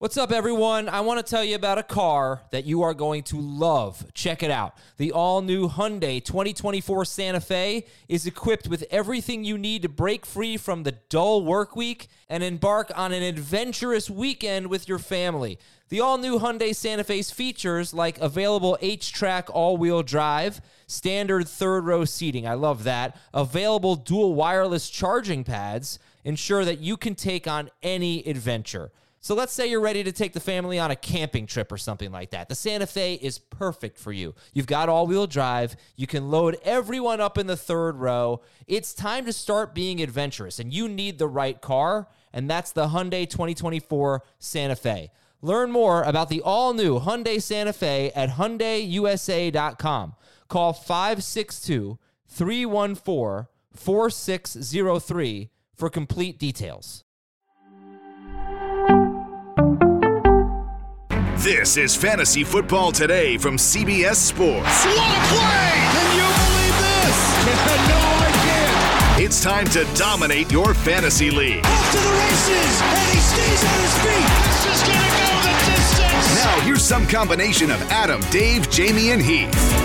What's up, everyone? I want to tell you about a car that you are going to love. Check it out. The all-new Hyundai 2024 Santa Fe is equipped with everything you need to break free from the dull work week and embark on an adventurous weekend with your family. The all-new Hyundai Santa Fe's features like available H-Track all-wheel drive, standard third-row seating, I love that, available dual wireless charging pads, ensure that you can take on any adventure. So let's say you're ready to take the family on a camping trip or something like that. The Santa Fe is perfect for you. You've got all-wheel drive. You can load everyone up in the third row. It's time to start being adventurous, and you need the right car, and that's the Hyundai 2024 Santa Fe. Learn more about the all-new Hyundai Santa Fe at HyundaiUSA.com. Call 562-314-4603 for complete details. This is Fantasy Football Today from CBS Sports. What a play! Can you believe this? No, I can't. It's time to dominate your fantasy league. Off to the races, and he stays on his feet. This is going to go the distance. Now here's some combination of Adam, Dave, Jamie, and Heath.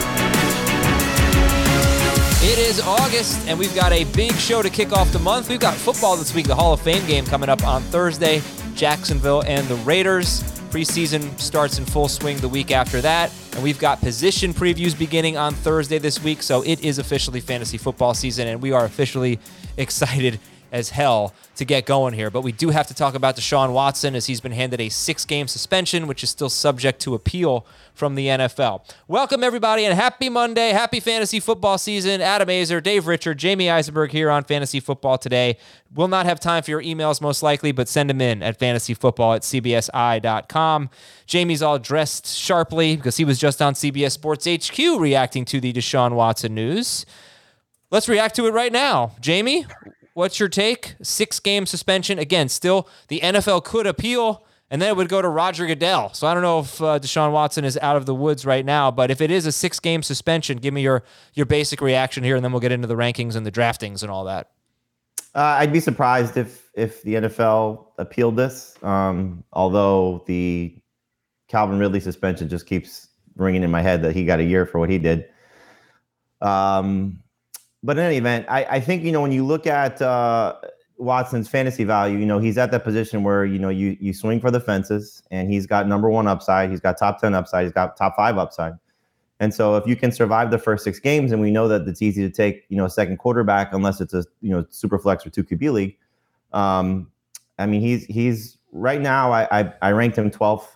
It is August, and we've got a big show to kick off the month. We've got football this week, the Hall of Fame game coming up on Thursday, Jacksonville and the Raiders. Preseason starts in full swing the week after that, and we've got position previews beginning on Thursday this week, so it is officially fantasy football season, and we are officially excited as hell to get going here. But we do have to talk about Deshaun Watson, as he's been handed a 6-game suspension, which is still subject to appeal from the NFL. Welcome, everybody, and happy Monday. Happy fantasy football season. Adam Azer, Dave Richard, Jamie Eisenberg here on Fantasy Football Today. We'll not have time for your emails, most likely, but send them in at fantasyfootball@cbsi.com. Jamie's all dressed sharply because he was just on CBS Sports HQ reacting to the Deshaun Watson news. Let's react to it right now. Jamie, what's your take? 6-game suspension. Again, still, the NFL could appeal, and then it would go to Roger Goodell. So I don't know if Deshaun Watson is out of the woods right now, but if it is a 6-game suspension, give me your basic reaction here, and then we'll get into the rankings and the draftings and all that. I'd be surprised if the NFL appealed this, although the Calvin Ridley suspension just keeps ringing in my head that he got a year for what he did. But in any event, I think, when you look at Watson's fantasy value, he's at that position where, you swing for the fences, and he's got number 1 upside. He's got top 10 upside. He's got top 5 upside. And so if you can survive the first 6 games, and we know that it's easy to take, a second quarterback, unless it's a, super flex or 2 QB league. He's right now, I ranked him 12th.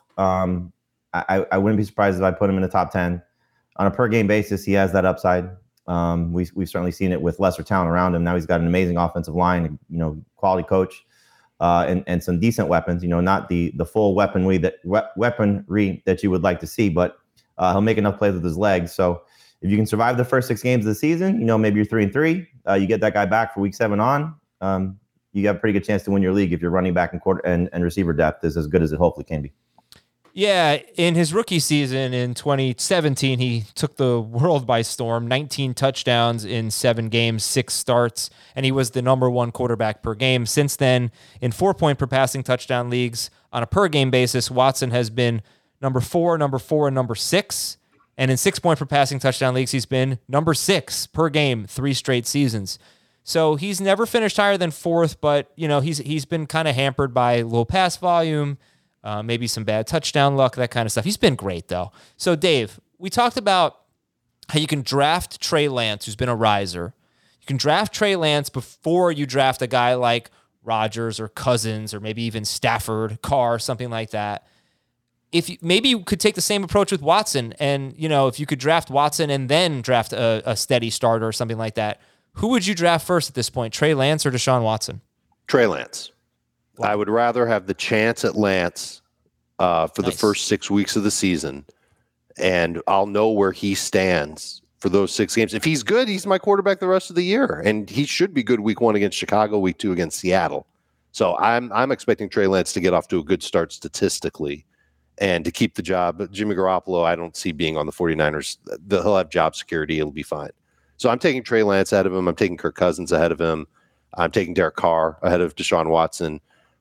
I wouldn't be surprised if I put him in the top 10 on a per game basis. He has that upside. We've certainly seen it with lesser talent around him. Now he's got an amazing offensive line, quality coach, and some decent weapons, not the full weaponry that you would like to see, but he'll make enough plays with his legs. So if you can survive the first 6 games of the season, maybe you're 3-3, you get that guy back for week 7 on, you got a pretty good chance to win your league if your running back and receiver depth is as good as it hopefully can be. Yeah, in his rookie season in 2017, he took the world by storm, 19 touchdowns in 7 games, 6 starts, and he was the number 1 quarterback per game. Since then, in 4-point per passing touchdown leagues, on a per game basis, Watson has been number 4, and number 6. And in 6-point per passing touchdown leagues, he's been number 6 per game, 3 straight seasons. So he's never finished higher than 4th, but he's been kind of hampered by low pass volume, maybe some bad touchdown luck, that kind of stuff. He's been great, though. So, Dave, we talked about how you can draft Trey Lance, who's been a riser. You can draft Trey Lance before you draft a guy like Rodgers or Cousins or maybe even Stafford, Carr, something like that. Maybe you could take the same approach with Watson, and if you could draft Watson and then draft a steady starter or something like that, who would you draft first at this point, Trey Lance or Deshaun Watson? Trey Lance. Wow. I would rather have the chance at Lance for the first 6 weeks of the season, and I'll know where he stands for those 6 games. If he's good, he's my quarterback the rest of the year, and he should be good week 1 against Chicago, week 2 against Seattle. So I'm expecting Trey Lance to get off to a good start statistically and to keep the job. But Jimmy Garoppolo, I don't see being on the 49ers. He'll have job security. It'll be fine. So I'm taking Trey Lance ahead of him. I'm taking Kirk Cousins ahead of him. I'm taking Derek Carr ahead of Deshaun Watson.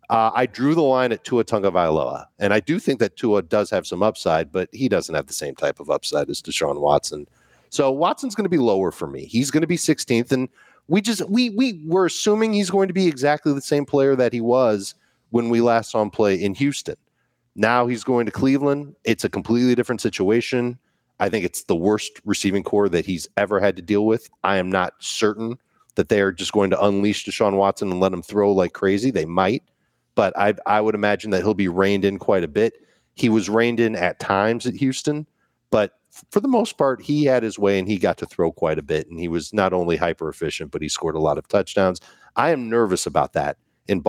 I drew the line at Tua Tagovailoa, and I do think that Tua does have some upside, but he doesn't have the same type of upside as Deshaun Watson. So Watson's going to be lower for me. He's going to be 16th, and we were assuming he's going to be exactly the same player that he was when we last saw him play in Houston. Now he's going to Cleveland. It's a completely different situation. I think it's the worst receiving core that he's ever had to deal with. I am not certain that they are just going to unleash Deshaun Watson and let him throw like crazy. They might, but I would imagine that he'll be reined in quite a bit. He was reined in at times at Houston, but for the most part, he had his way and he got to throw quite a bit. And he was not only hyper efficient, but he scored a lot of touchdowns. I am nervous about that in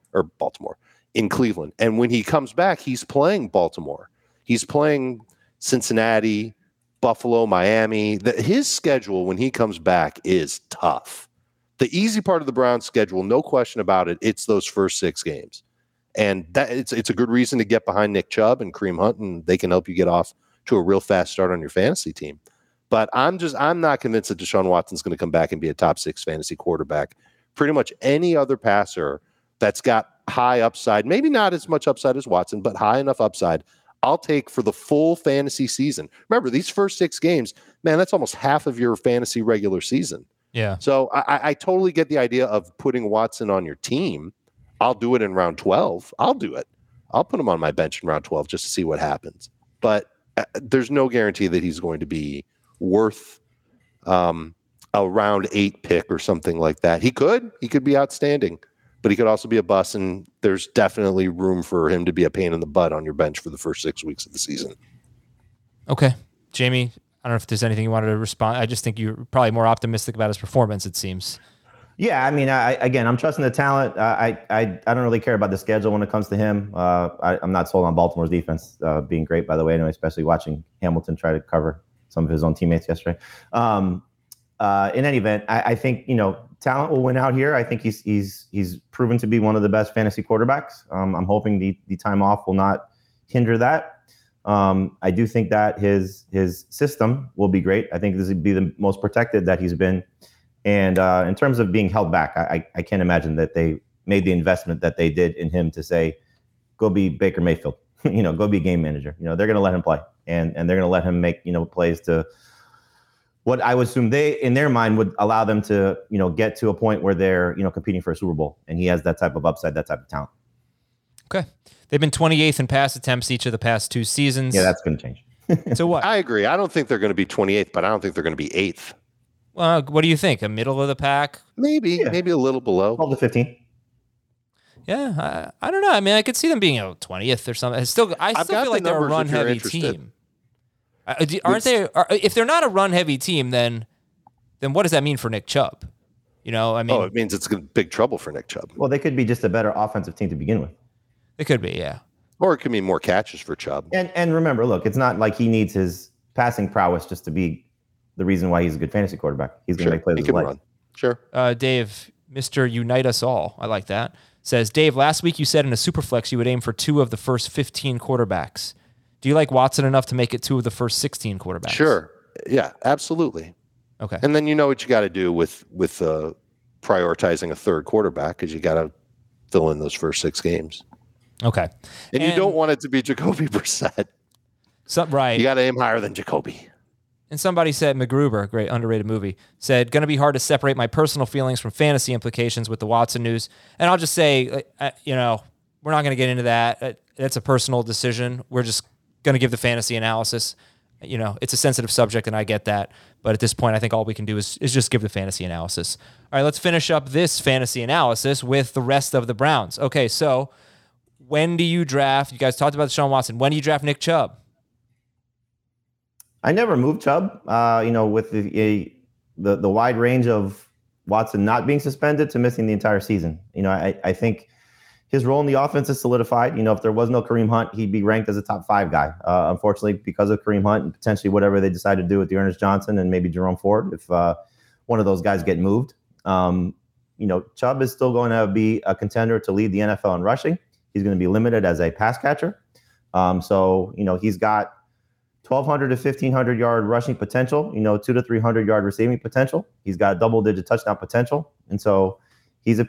in Cleveland. And when he comes back, he's playing Baltimore. He's playing Cincinnati, Buffalo, Miami. His schedule when he comes back is tough. The easy part of the Browns schedule, no question about it, it's those first 6 games. And that it's a good reason to get behind Nick Chubb and Kareem Hunt, and they can help you get off to a real fast start on your fantasy team. But I'm not convinced that Deshaun Watson's going to come back and be a top 6 fantasy quarterback. Pretty much any other passer that's got high upside, maybe not as much upside as Watson, but high enough upside, I'll take for the full fantasy season. Remember, these first 6 games, man, that's almost half of your fantasy regular season. Yeah. So I totally get the idea of putting Watson on your team. I'll do it in round 12. I'll do it. I'll put him on my bench in round 12 just to see what happens. But there's no guarantee that he's going to be worth a round 8 pick or something like that. He could be outstanding, but he could also be a bust, and there's definitely room for him to be a pain in the butt on your bench for the first 6 weeks of the season. Okay. Jamie, I don't know if there's anything you wanted to respond. I just think you're probably more optimistic about his performance, it seems. Yeah, I mean, I'm trusting the talent. I don't really care about the schedule when it comes to him. I'm not sold on Baltimore's defense being great, by the way, anyway, especially watching Hamilton try to cover some of his own teammates yesterday. In any event, I think, talent will win out here. I think he's proven to be one of the best fantasy quarterbacks. I'm hoping the time off will not hinder that. I do think that his system will be great. I think this would be the most protected that he's been. And in terms of being held back, I can't imagine that they made the investment that they did in him to say, go be Baker Mayfield, go be game manager. They're going to let him play and they're going to let him make, plays to what I would assume they, in their mind, would allow them to, get to a point where they're, competing for a Super Bowl. And he has that type of upside, that type of talent. Okay. They've been 28th in pass attempts each of the past 2 seasons. Yeah, that's going to change. So what? I agree. I don't think they're going to be 28th, but I don't think they're going to be 8th. Well, what do you think? A middle of the pack? Maybe a little below. 12 to 15. Yeah, I don't know. I mean, I could see them being 20th or something. I still feel like they're a run-heavy team. Aren't they? If they're not a run-heavy team, then what does that mean for Nick Chubb? It means it's big trouble for Nick Chubb. Well, they could be just a better offensive team to begin with. It could be, yeah. Or it could mean more catches for Chubb. And remember, look, it's not like he needs his passing prowess just to be the reason why he's a good fantasy quarterback. He's going to make plays with his legs. Run. Sure. Dave, Mr. Unite Us All, I like that, says, Dave, last week you said in a Superflex you would aim for 2 of the first 15 quarterbacks. Do you like Watson enough to make it 2 of the first 16 quarterbacks? Sure. Yeah, absolutely. Okay. And then you know what you got to do with prioritizing a third quarterback, because you got to fill in those first 6 games. Okay. And you don't want it to be Jacoby Brissett. Right. You got to aim higher than Jacoby. And somebody said, MacGruber, great underrated movie, said, going to be hard to separate my personal feelings from fantasy implications with the Watson news. And I'll just say, we're not going to get into that. That's a personal decision. We're just going to give the fantasy analysis. It's a sensitive subject, and I get that. But at this point, I think all we can do is just give the fantasy analysis. All right, let's finish up this fantasy analysis with the rest of the Browns. Okay, so when do you draft? You guys talked about Deshaun Watson. When do you draft Nick Chubb? I never moved Chubb, with the wide range of Watson not being suspended to missing the entire season. I think his role in the offense is solidified. If there was no Kareem Hunt, he'd be ranked as a top 5 guy. Unfortunately, because of Kareem Hunt and potentially whatever they decide to do with Dearness Johnson and maybe Jerome Ford, if one of those guys get moved, Chubb is still going to be a contender to lead the NFL in rushing. He's going to be limited as a pass catcher. He's got 1,200 to 1,500 yard rushing potential, 200 to 300 yard receiving potential. He's got double-digit touchdown potential. And so he's a pick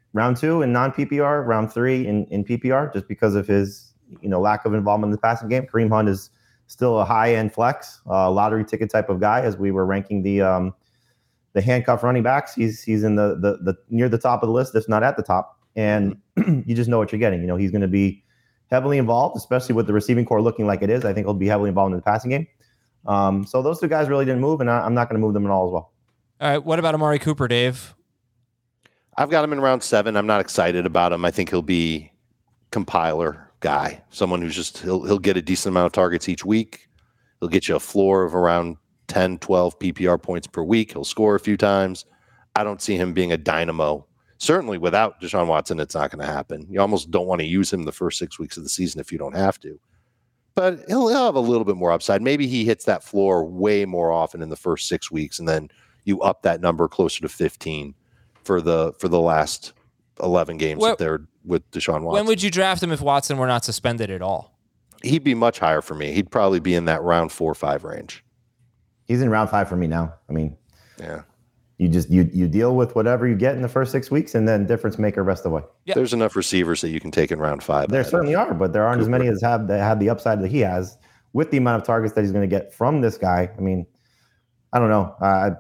round 2 in non-PPR, round 3 in PPR, just because of his lack of involvement in the passing game. Kareem Hunt is still a high-end flex, lottery ticket type of guy. As we were ranking the handcuff running backs, he's in the near the top of the list, if not at the top. And you just know what you're getting. He's going to be heavily involved, especially with the receiving core looking like it is. I think he'll be heavily involved in the passing game. So those two guys really didn't move, and I'm not going to move them at all as well. All right. What about Amari Cooper, Dave? I've got him in round 7. I'm not excited about him. I think he'll be compiler guy, someone who's just he'll get a decent amount of targets each week. He'll get you a floor of around 10, 12 PPR points per week. He'll score a few times. I don't see him being a dynamo. Certainly without Deshaun Watson, it's not going to happen. You almost don't want to use him the first 6 weeks of the season if you don't have to. But he'll have a little bit more upside. Maybe he hits that floor way more often in the first 6 weeks, and then you up that number closer to 15 for the last 11 games that they're with Deshaun Watson. When would you draft him if Watson were not suspended at all? He'd be much higher for me. He'd probably be in that round 4 or 5 range. He's in round 5 for me now. I mean, yeah. You deal with whatever you get in the first 6 weeks, and then difference maker rest of the way. Yep. There's enough receivers that you can take in round 5. There certainly are, but there aren't as many as have the upside that he has with the amount of targets that he's going to get from this guy. I mean, I don't know.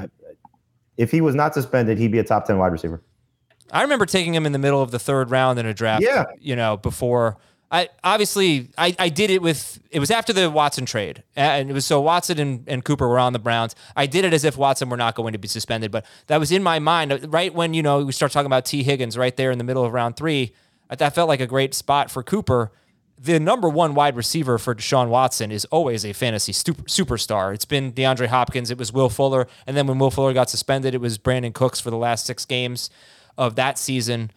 If he was not suspended, he'd be a top 10 wide receiver. I remember taking him in the middle of the 3rd round in a draft. Yeah. Before I did it it was after the Watson trade, and it was so Watson and Cooper were on the Browns. I did it as if Watson were not going to be suspended, but that was in my mind right when we start talking about T. Higgins right there in the middle of round 3. That felt like a great spot for Cooper. The number 1 wide receiver for Deshaun Watson is always a fantasy superstar. It's been DeAndre Hopkins, it was Will Fuller, and then when Will Fuller got suspended, it was Brandon Cooks for the last 6 games of that season.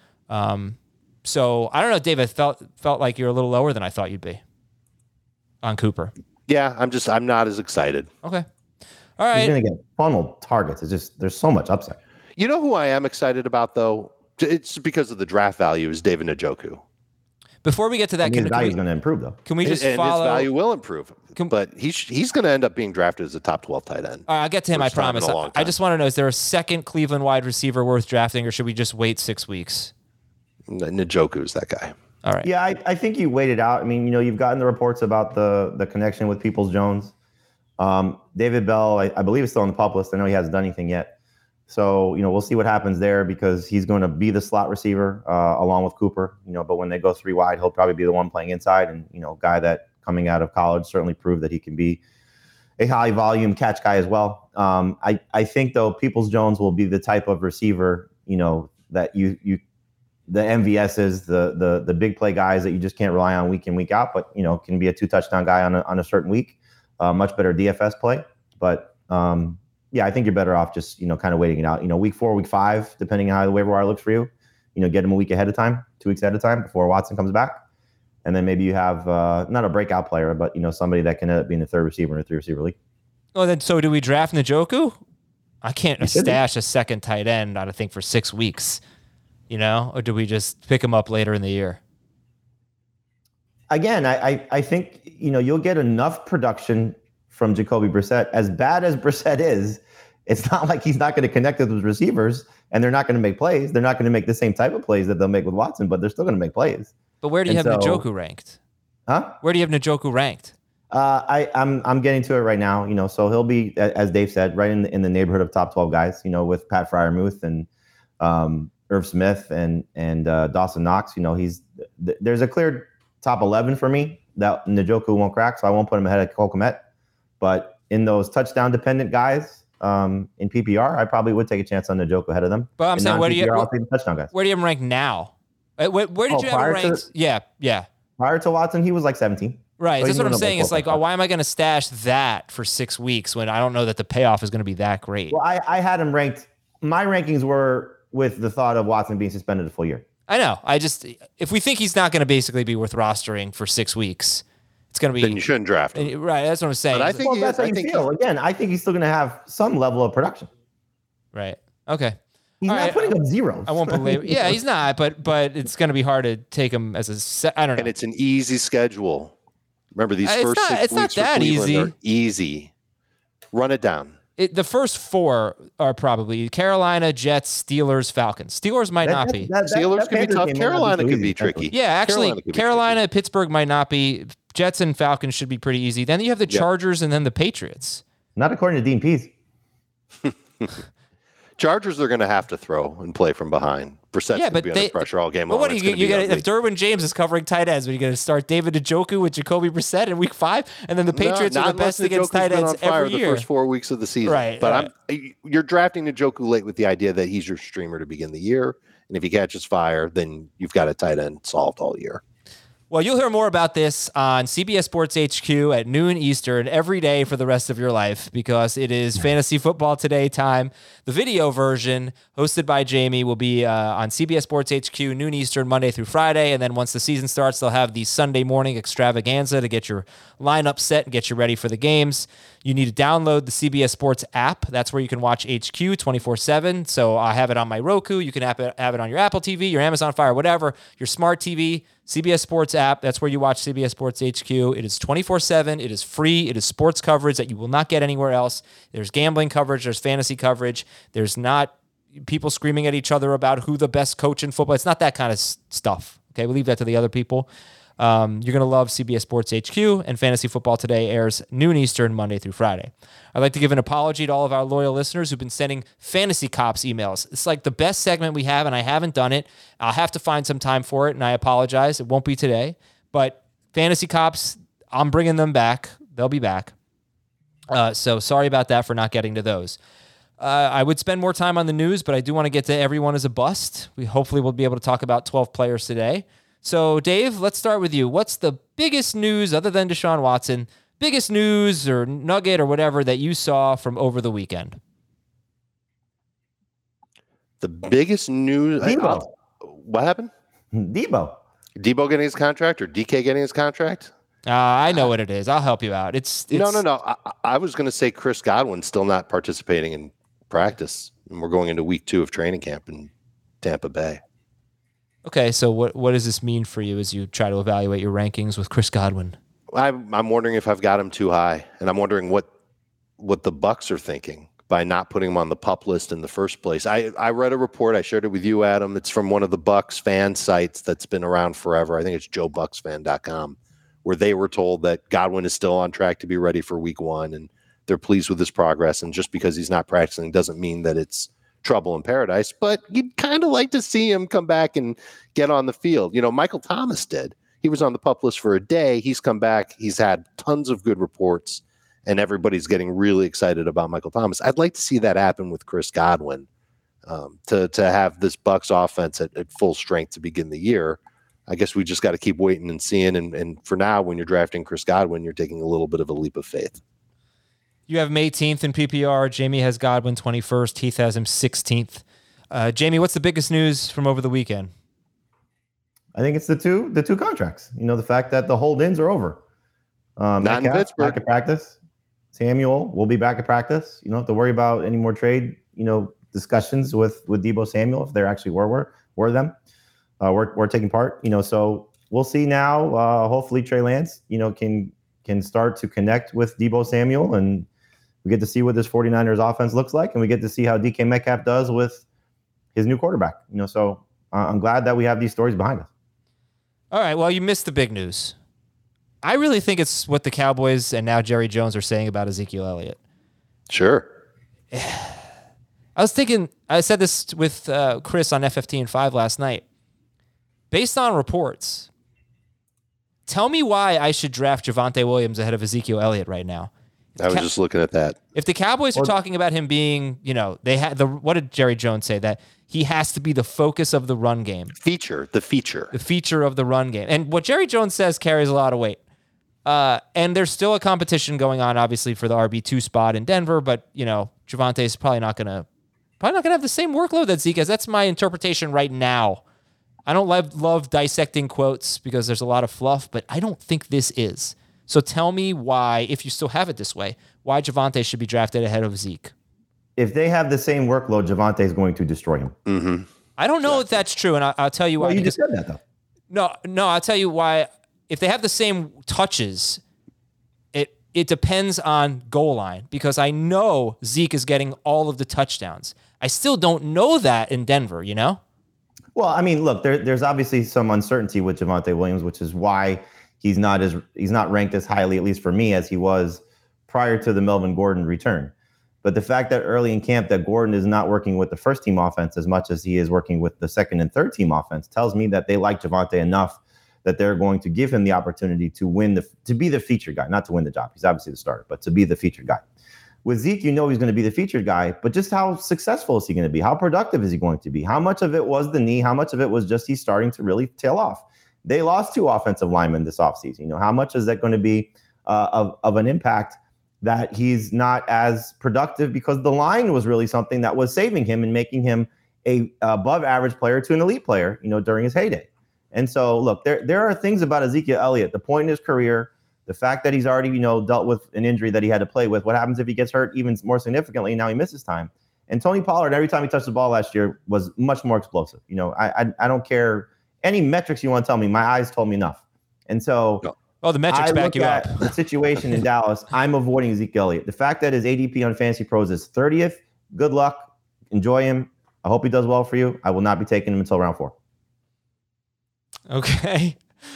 So I don't know, Dave. I felt like you're a little lower than I thought you'd be on Cooper. Yeah, I'm not as excited. Okay, all right. He's going to get funneled targets. It's just there's so much upside. You know who I am excited about though? It's because of the draft value is David Njoku. Before we get to that, his value is going to improve though. Can we just and follow? His value will improve, but he's going to end up being drafted as a top 12 tight end. All right, I'll get to him. I promise. I just want to know: is there a second Cleveland wide receiver worth drafting, or should we just wait 6 weeks? Njoku is that guy. All right. Yeah, I think you wait it out. I mean, you've gotten the reports about the connection with Peoples-Jones. David Bell, I believe, is still on the pup list. I know he hasn't done anything yet. So, we'll see what happens there because he's going to be the slot receiver along with Cooper. But when they go 3 wide, he'll probably be the one playing inside. And, guy that coming out of college certainly proved that he can be a high volume catch guy as well. I think, though, Peoples-Jones will be the type of receiver, that the MVSs, the big play guys that you just can't rely on week in, week out, but, can be a 2-touchdown guy on a certain week. Much better DFS play. But, yeah, I think you're better off just, kind of waiting it out. Week 4, week 5, depending on how the waiver wire looks for you, get him a week ahead of time, 2 weeks ahead of time before Watson comes back. And then maybe you have not a breakout player, but, somebody that can end up being the 3rd receiver in a 3-receiver league. Oh, then so do we draft Njoku? I can't stash a second tight end, I think, for 6 weeks. Or do we just pick him up later in the year? Again, I think, you'll get enough production from Jacoby Brissett. As bad as Brissett is, it's not like he's not going to connect with his receivers and they're not going to make plays. They're not going to make the same type of plays that they'll make with Watson, but they're still going to make plays. But where do you have Njoku ranked? Huh? Where do you have Njoku ranked? I'm getting to it right now. So he'll be, as Dave said, right in the neighborhood of top 12 guys, with Pat Freiermuth and Irv Smith and Dawson Knox. There's a clear top 11 for me that Njoku won't crack, so I won't put him ahead of Cole Kmet. But in those touchdown-dependent guys in PPR, I probably would take a chance on Njoku ahead of them. But I'm saying, where do you touchdown guys? Where do you have him ranked now? Where did you have him ranked? Yeah. Prior to Watson, he was like 17. Right. So that's what I'm saying. It's like, why am I going to stash that for 6 weeks when I don't know that the payoff is going to be that great? Well, I had him ranked. My rankings were with the thought of Watson being suspended a full year. I know. If we think he's not going to basically be worth rostering for 6 weeks, it's going to be. Then you shouldn't draft him. Right. That's what I'm saying. But I think that's how you feel. Again, I think he's still going to have some level of production. Right. Okay. He's not putting up zeros. I won't believe it. Yeah, he's not, but it's going to be hard to take him as I don't know. And it's an easy schedule. Remember, these first 6 weeks not for that Cleveland easy. are easy. Run it down. The first four are probably Carolina, Jets, Steelers, Falcons. Steelers might not be. Steelers could be tough. Carolina could be tricky. Yeah, actually, Carolina, Pittsburgh might not be. Jets and Falcons should be pretty easy. Then you have the Chargers and then the Patriots. Not according to Dean Pease. Chargers are going to have to throw and play from behind. Brissett's going to be under pressure all game long. What are you going to if Derwin James is covering tight ends, are you going to start David Njoku with Jacoby Brissett in week 5? And then the Patriots are the best against tight ends every year. The first 4 weeks of the season. Right. But you're drafting Njoku late with the idea that he's your streamer to begin the year. And if he catches fire, then you've got a tight end solved all year. Well, you'll hear more about this on CBS Sports HQ at noon Eastern every day for the rest of your life, because it is Fantasy Football Today time. The video version, hosted by Jamie, will be on CBS Sports HQ noon Eastern Monday through Friday. And then once the season starts, they'll have the Sunday morning extravaganza to get your lineup set and get you ready for the games. You need to download the CBS Sports app. That's where you can watch HQ 24/7. So I have it on my Roku. You can have it on your Apple TV, your Amazon Fire, whatever, your smart TV. CBS Sports app. That's where you watch CBS Sports HQ. It is 24/7. It is free. It is sports coverage that you will not get anywhere else. There's gambling coverage. There's fantasy coverage. There's not people screaming at each other about who the best coach in football. It's not that kind of stuff. Okay, we leave that to the other people. You're going to love CBS Sports HQ, and Fantasy Football Today airs noon Eastern, Monday through Friday. I'd like to give an apology to all of our loyal listeners who've been sending Fantasy Cops emails. It's like the best segment we have, and I haven't done it. I'll have to find some time for it, and I apologize. It won't be today. But Fantasy Cops, I'm bringing them back. They'll be back. So sorry about that for not getting to those. I would spend more time on the news, but I do want to get to everyone as a bust. We hopefully will be able to talk about 12 players today. So, Dave, let's start with you. What's the biggest news, other than Deshaun Watson, biggest news or nugget or whatever that you saw from over the weekend? The biggest news? What happened? Debo getting his contract, or DK getting his contract? I know what it is. I'll help you out. It's No. I was going to say Chris Godwin still not participating in practice, and we're going into week 2 of training camp in Tampa Bay. Okay, so what does this mean for you as you try to evaluate your rankings with Chris Godwin? I'm wondering if I've got him too high, and I'm wondering what the Bucs are thinking by not putting him on the PUP list in the first place. I read a report. I shared it with you, Adam. It's from one of the Bucs fan sites that's been around forever. I think it's joebucksfan.com, where they were told that Godwin is still on track to be ready for week 1, and they're pleased with his progress. And just because he's not practicing doesn't mean that it's trouble in paradise, but you'd kind of like to see him come back and get on the field. Michael Thomas did. He was on the PUP list for a day. He's come back. He's had tons of good reports, and everybody's getting really excited about Michael Thomas. I'd like to see that happen with Chris Godwin, to have this Bucs offense at full strength to begin the year. I guess we just got to keep waiting and seeing. And for now, when you're drafting Chris Godwin, you're taking a little bit of a leap of faith. You have him 18th in PPR. Jamie has Godwin 21st. Heath has him 16th. Jamie, what's the biggest news from over the weekend? I think it's the two contracts. The fact that the hold-ins are over. Not in Pittsburgh. Back at practice. Samuel will be back at practice. You don't have to worry about any more trade, discussions with Deebo Samuel, if there actually were them. We're taking part. So we'll see now. Hopefully Trey Lance, can start to connect with Deebo Samuel, and we get to see what this 49ers offense looks like, and we get to see how DK Metcalf does with his new quarterback. So I'm glad that we have these stories behind us. All right, well, you missed the big news. I really think it's what the Cowboys and now Jerry Jones are saying about Ezekiel Elliott. Sure. I was thinking, I said this with Chris on FFT5 last night. Based on reports, tell me why I should draft Javonte Williams ahead of Ezekiel Elliott right now. I was just looking at that. If the Cowboys are talking about him being, they had what did Jerry Jones say? That he has to be the focus of the run game. The feature of the run game. And what Jerry Jones says carries a lot of weight. And there's still a competition going on, obviously, for the RB2 spot in Denver, but Javonte is probably not gonna have the same workload that Zeke has. That's my interpretation right now. I don't love dissecting quotes because there's a lot of fluff, but I don't think this is. So tell me why, if you still have it this way, why Javonte should be drafted ahead of Zeke. If they have the same workload, Javonte is going to destroy him. Mm-hmm. I don't know if that's true, and I'll tell you why. Well, you just said that, though. No, I'll tell you why. If they have the same touches, it depends on goal line because I know Zeke is getting all of the touchdowns. I still don't know that in Denver, you know? Well, I mean, look, there's obviously some uncertainty with Javonte Williams, which is why he's not ranked as highly, at least for me, as he was prior to the Melvin Gordon return. But the fact that early in camp that Gordon is not working with the first team offense as much as he is working with the second and third team offense tells me that they like Javonte enough that they're going to give him the opportunity to be the featured guy, not to win the job. He's obviously the starter, but to be the featured guy. With Zeke, he's going to be the featured guy, but just how successful is he going to be? How productive is he going to be? How much of it was the knee? How much of it was just he's starting to really tail off? They lost 2 offensive linemen this offseason. How much is that going to be of an impact that he's not as productive because the line was really something that was saving him and making him a above average player to an elite player, during his heyday. And so, look, there are things about Ezekiel Elliott, the point in his career, the fact that he's already, dealt with an injury that he had to play with. What happens if he gets hurt even more significantly? Now he misses time. And Tony Pollard, every time he touched the ball last year, was much more explosive. I don't care any metrics you want to tell me. My eyes told me enough. And so, the metrics back you up. The situation in Dallas, I'm avoiding Ezekiel Elliott. The fact that his ADP on Fantasy Pros is 30th, good luck. Enjoy him. I hope he does well for you. I will not be taking him until round 4. Okay.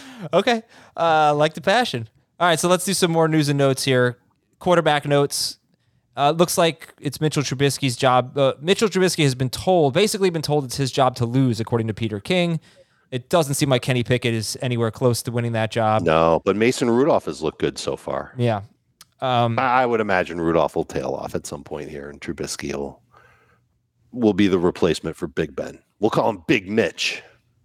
Like the passion. All right, so let's do some more news and notes here. Quarterback notes. Looks like it's Mitchell Trubisky's job. Mitchell Trubisky has basically been told it's his job to lose, according to Peter King. It doesn't seem like Kenny Pickett is anywhere close to winning that job. No, but Mason Rudolph has looked good so far. Yeah. I would imagine Rudolph will tail off at some point here, and Trubisky will be the replacement for Big Ben. We'll call him Big Mitch.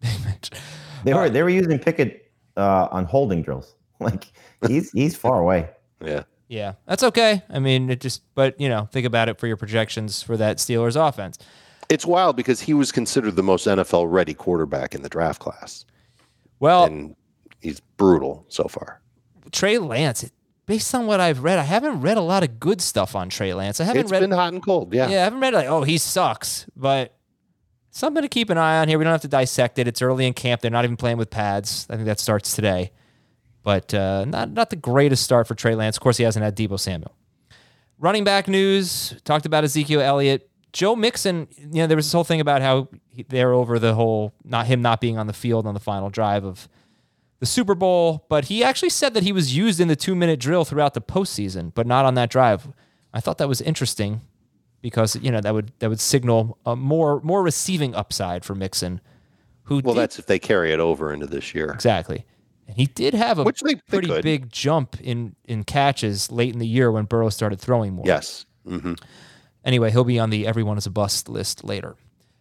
They were using Pickett on holding drills. Like he's far away. Yeah, that's okay. I mean, think about it for your projections for that Steelers offense. It's wild because he was considered the most NFL-ready quarterback in the draft class. Well, and he's brutal so far. Trey Lance, based on what I've read, I haven't read a lot of good stuff on Trey Lance. It's been hot and cold, yeah. Yeah, I haven't read he sucks, but something to keep an eye on here. We don't have to dissect it. It's early in camp. They're not even playing with pads. I think that starts today. But not the greatest start for Trey Lance. Of course, he hasn't had Deebo Samuel. Running back news, talked about Ezekiel Elliott. Joe Mixon, there was this whole thing about how they're over the whole him not being on the field on the final drive of the Super Bowl, but he actually said that he was used in the 2-minute drill throughout the postseason, but not on that drive. I thought that was interesting because that would signal a more receiving upside for Mixon. That's if they carry it over into this year. Exactly. And he did have a pretty big jump in catches late in the year when Burrow started throwing more. Yes. Mm-hmm. Anyway, he'll be on the everyone is a bust list later.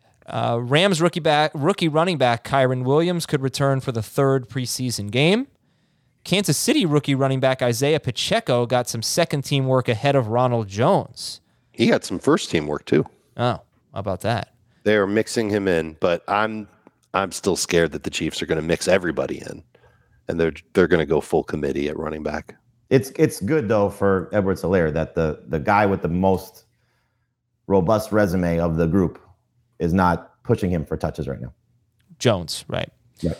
Rams rookie running back Kyren Williams could return for the 3rd preseason game. Kansas City rookie running back Isaiah Pacheco got some second-team work ahead of Ronald Jones. He got some first-team work, too. Oh, how about that? They are mixing him in, but I'm still scared that the Chiefs are going to mix everybody in, and they're going to go full committee at running back. It's good, though, for Edwards-Helaire that the guy with the most robust resume of the group is not pushing him for touches right now. Jones, right.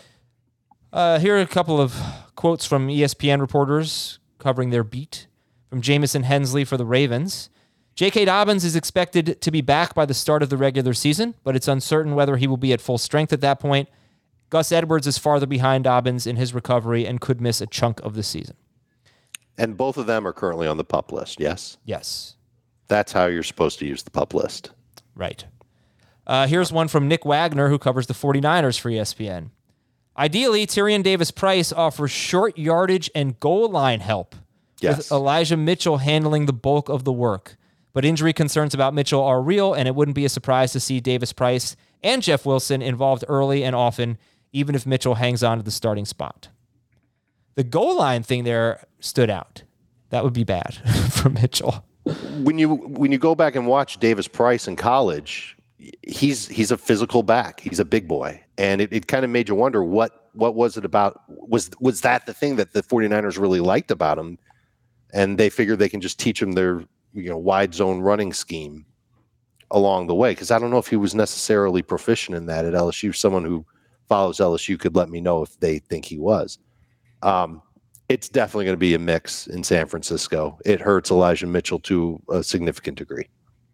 Yep. Here are a couple of quotes from ESPN reporters covering their beat. From Jamison Hensley for the Ravens. J.K. Dobbins is expected to be back by the start of the regular season, but it's uncertain whether he will be at full strength at that point. Gus Edwards is farther behind Dobbins in his recovery and could miss a chunk of the season. And both of them are currently on the PUP list, yes? Yes. That's how you're supposed to use the PUP list. Right. Here's one from Nick Wagner, who covers the 49ers for ESPN. Ideally, Tyrion Davis-Price offers short yardage and goal line help, with Elijah Mitchell handling the bulk of the work. But injury concerns about Mitchell are real, and it wouldn't be a surprise to see Davis-Price and Jeff Wilson involved early and often, even if Mitchell hangs on to the starting spot. The goal line thing there stood out. That would be bad for Mitchell. When you go back and watch Davis-Price in college, he's a physical back. He's a big boy. And it kind of made you wonder what was it about? Was that the thing that the 49ers really liked about him? And they figured they can just teach him their wide zone running scheme along the way. Because I don't know if he was necessarily proficient in that at LSU. Someone who follows LSU could let me know if they think he was. it's definitely going to be a mix in San Francisco. It hurts Elijah Mitchell to a significant degree.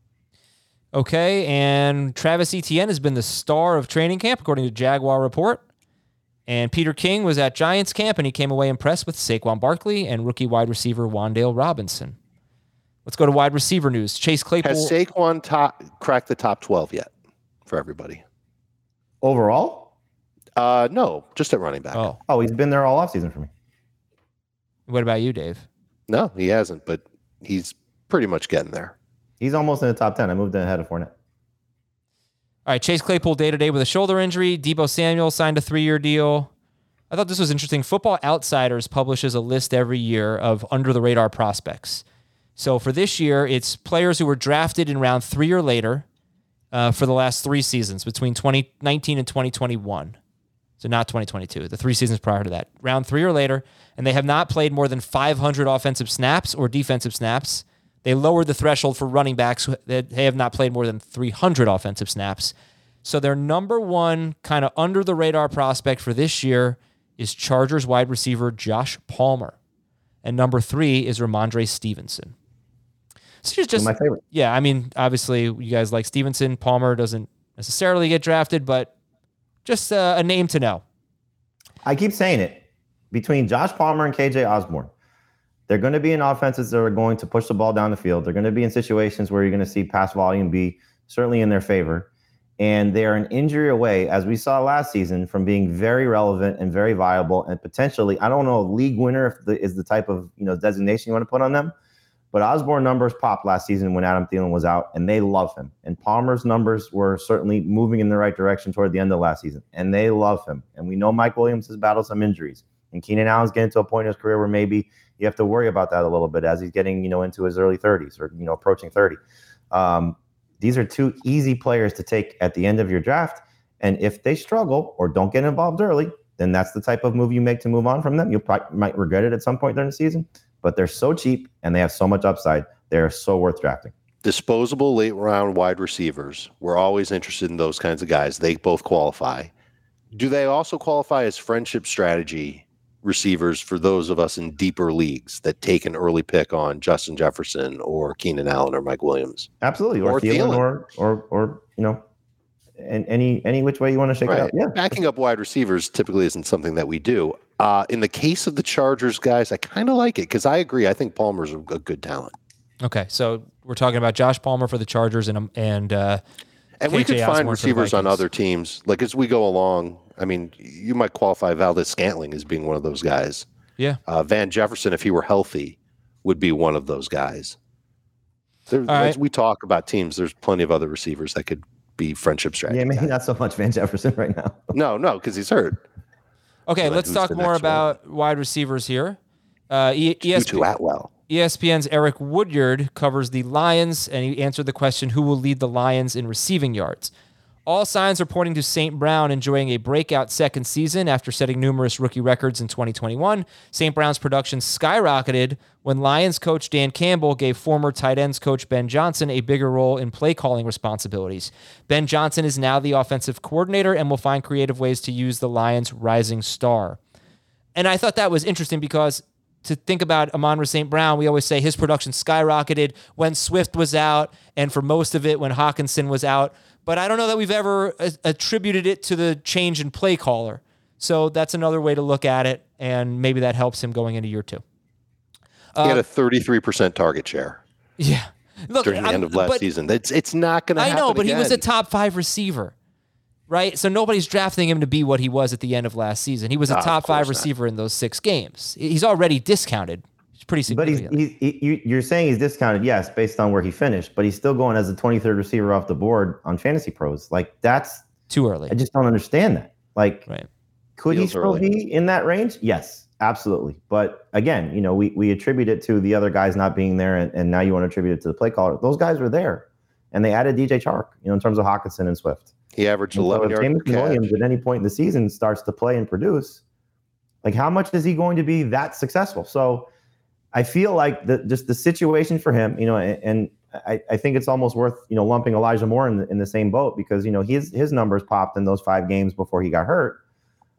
Okay, and Travis Etienne has been the star of training camp, according to Jaguar Report. And Peter King was at Giants camp, and he came away impressed with Saquon Barkley and rookie wide receiver Wan'Dale Robinson. Let's go to wide receiver news. Chase Claypool. Has Saquon cracked the top 12 yet for everybody? Overall? No, just at running back. Oh, he's been there all offseason for me. What about you, Dave? No, he hasn't, but he's pretty much getting there. He's almost in the top 10. I moved ahead of Fournette. All right, Chase Claypool day-to-day with a shoulder injury. Deebo Samuel signed a 3-year deal. I thought this was interesting. Football Outsiders publishes a list every year of under-the-radar prospects. So for this year, it's players who were drafted in round 3 or later for the last 3 seasons, between 2019 and 2021. So not 2022, the 3 seasons prior to that. Round 3 or later, and they have not played more than 500 offensive snaps or defensive snaps. They lowered the threshold for running backs that have not played more than 300 offensive snaps. So their number one kind of under-the-radar prospect for this year is Chargers wide receiver Josh Palmer. And number 3 is Ramondre Stevenson. So here's just my favorite. Yeah, I mean, obviously you guys like Stevenson. Palmer doesn't necessarily get drafted, but just a name to know. I keep saying it. Between Josh Palmer and KJ Osborne, they're going to be in offenses that are going to push the ball down the field. They're going to be in situations where you're going to see pass volume be certainly in their favor. And they are an injury away, as we saw last season, from being very relevant and very viable and potentially, I don't know, a league winner is the type of designation you want to put on them. But Osborne numbers popped last season when Adam Thielen was out, and they love him. And Palmer's numbers were certainly moving in the right direction toward the end of last season, and they love him. And we know Mike Williams has battled some injuries. And Keenan Allen's getting to a point in his career where maybe you have to worry about that a little bit as he's getting, into his early 30s or, approaching 30. These are 2 easy players to take at the end of your draft. And if they struggle or don't get involved early, then that's the type of move you make to move on from them. You might regret it at some point during the season, but they're so cheap and they have so much upside. They're so worth drafting. Disposable late round wide receivers. We're always interested in those kinds of guys. They both qualify. Do they also qualify as friendship strategy receivers for those of us in deeper leagues that take an early pick on Justin Jefferson or Keenan Allen or Mike Williams? Absolutely. Or Thielen or and any which way you want to shake it out. Yeah. Backing up wide receivers typically isn't something that we do. In the case of the Chargers guys, I kind of like it because I agree. I think Palmer's a good talent. Okay, so we're talking about Josh Palmer for the Chargers and we could find receivers on other teams. Like as we go along, I mean, you might qualify Valdez-Scantling as being one of those guys. Yeah. Van Jefferson, if he were healthy, would be one of those guys. As we talk about teams, there's plenty of other receivers that could be friendship strategy. Yeah, maybe not so much Van Jefferson right now. No, because he's hurt. Okay, let's talk more about wide receivers here. Tutu Atwell. ESPN's Eric Woodyard covers the Lions, and he answered the question, who will lead the Lions in receiving yards? All signs are pointing to St. Brown enjoying a breakout second season after setting numerous rookie records in 2021. St. Brown's production skyrocketed when Lions coach Dan Campbell gave former tight ends coach Ben Johnson a bigger role in play calling responsibilities. Ben Johnson is now the offensive coordinator and will find creative ways to use the Lions' rising star. And I thought that was interesting because to think about Amon-Ra St. Brown, we always say his production skyrocketed when Swift was out and for most of it when Hawkinson was out. But I don't know that we've ever attributed it to the change in play caller. So that's another way to look at it, and maybe that helps him going into year 2. He had a 33% target share. Yeah. Look, during the end of last season. It's not going to happen. I know, but again. He was a top 5 receiver, right? So nobody's drafting him to be what he was at the end of last season. He was a top 5 receiver in those 6 games. He's already discounted. It's pretty significant. But you're saying he's discounted, yes, based on where he finished, but he's still going as the 23rd receiver off the board on Fantasy Pros. Like, that's too early. I just don't understand that. Like, right. Could he still be in that range? Yes, absolutely. But again, we attribute it to the other guys not being there, and now you want to attribute it to the play caller. Those guys were there, and they added DJ Chark, in terms of Hawkinson and Swift. He averaged 11 yards per catch. Williams at any point in the season starts to play and produce. Like, how much is he going to be that successful? So I feel like just the situation for him, and I think it's almost worth, lumping Elijah Moore in the same boat because, his numbers popped in those 5 games before he got hurt.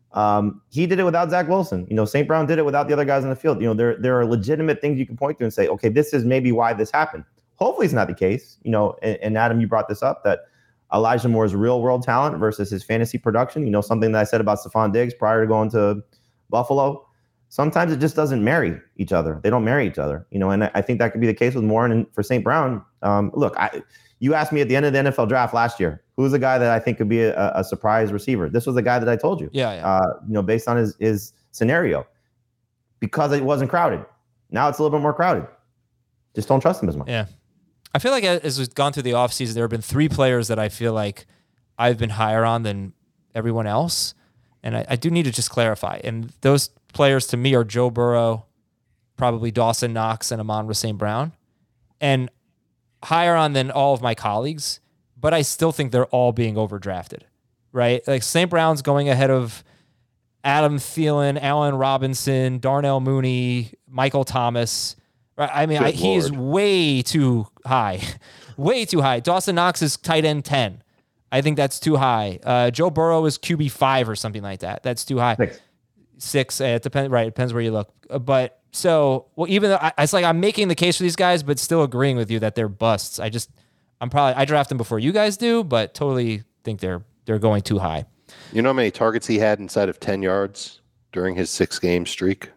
He did it without Zach Wilson. St. Brown did it without the other guys on the field. There are legitimate things you can point to and say, okay, this is maybe why this happened. Hopefully it's not the case. And Adam, you brought this up, that Elijah Moore's real world talent versus his fantasy production. Something that I said about Stephon Diggs prior to going to Buffalo. Sometimes it just doesn't marry each other. They don't marry each other. And I think that could be the case with Moore. And for St. Brown, look, you asked me at the end of the NFL draft last year, who's the guy that I think could be a surprise receiver? This was the guy that I told you. Yeah. Based on his scenario, because it wasn't crowded. Now it's a little bit more crowded. Just don't trust him as much. Yeah. I feel like as we've gone through the offseason, there have been 3 players that I feel like I've been higher on than everyone else. And I do need to just clarify. And those players to me are Joe Burrow, probably Dawson Knox, and Amon-Ra St. Brown. And higher on than all of my colleagues, but I still think they're all being overdrafted, right? Like St. Brown's going ahead of Adam Thielen, Allen Robinson, Darnell Mooney, Michael Thomas. Right? I mean, he is way too high, way too high. Dawson Knox is tight end 10. I think that's too high. Joe Burrow is QB 5 or something like that. That's too high. 6. It depends. Right. It depends where you look. But so, even though it's like I'm making the case for these guys, but still agreeing with you that they're busts. I draft them before you guys do, but totally think they're going too high. You know how many targets he had inside of 10 yards during his 6-game streak?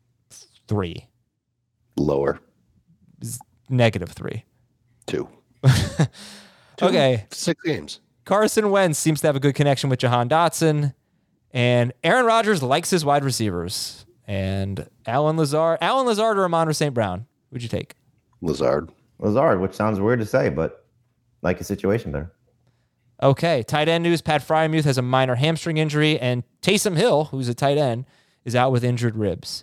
3. Lower. -3. 2. Okay. 6 games. Carson Wentz seems to have a good connection with Jahan Dotson, and Aaron Rodgers likes his wide receivers. And Allen Lazard or Amon-Ra St. Brown? Who'd you take? Lazard, which sounds weird to say, but like a situation there. Okay, tight end news. Pat Freiermuth has a minor hamstring injury, and Taysom Hill, who's a tight end, is out with injured ribs.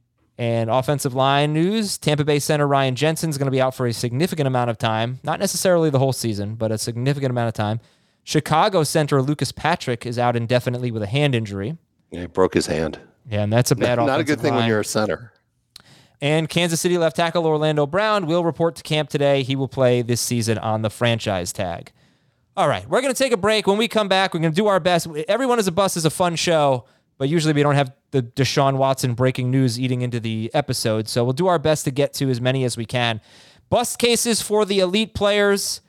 And offensive line news, Tampa Bay center Ryan Jensen is going to be out for a significant amount of time. Not necessarily the whole season, but a significant amount of time. Chicago center Lucas Patrick is out indefinitely with a hand injury. Yeah, he broke his hand. Yeah, and that's a bad offensive Not a good thing line. when you're a center. And Kansas City left tackle Orlando Brown will report to camp today. He will play this season on the franchise tag. All right, we're going to take a break. When we come back, we're going to do our best. Everyone is a Bust is a fun show, but usually we don't have the Deshaun Watson breaking news eating into the episode. So we'll do our best to get to as many as we can. Bust cases for the elite players.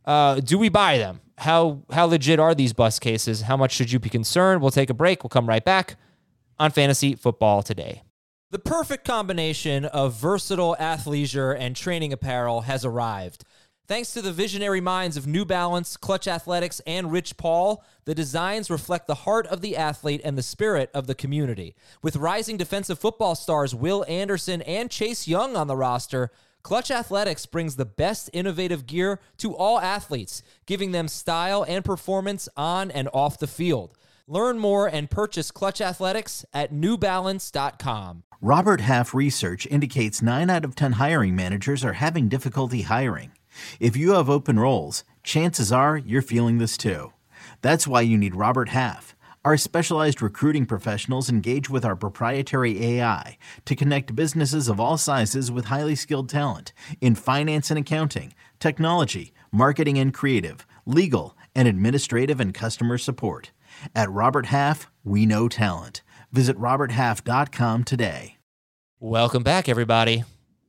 Do we buy them? How legit are these bust cases? How much should you be concerned? We'll take a break. We'll come right back on Fantasy Football Today. The perfect combination of versatile athleisure and training apparel has arrived. Thanks to the visionary minds of New Balance, Clutch Athletics, and Rich Paul, the designs reflect the heart of the athlete and the spirit of the community. With rising defensive football stars Will Anderson and Chase Young on the roster, Clutch Athletics brings the best innovative gear to all athletes, giving them style and performance on and off the field. Learn more and purchase Clutch Athletics at newbalance.com. Robert Half research indicates 9 out of 10 hiring managers are having difficulty hiring. If you have open roles, chances are you're feeling this too. That's why you need Robert Half. Our specialized recruiting professionals engage with our proprietary AI to connect businesses of all sizes with highly skilled talent in finance and accounting, technology, marketing and creative, legal, and administrative and customer support. At Robert Half, we know talent. Visit roberthalf.com today. Welcome back, everybody.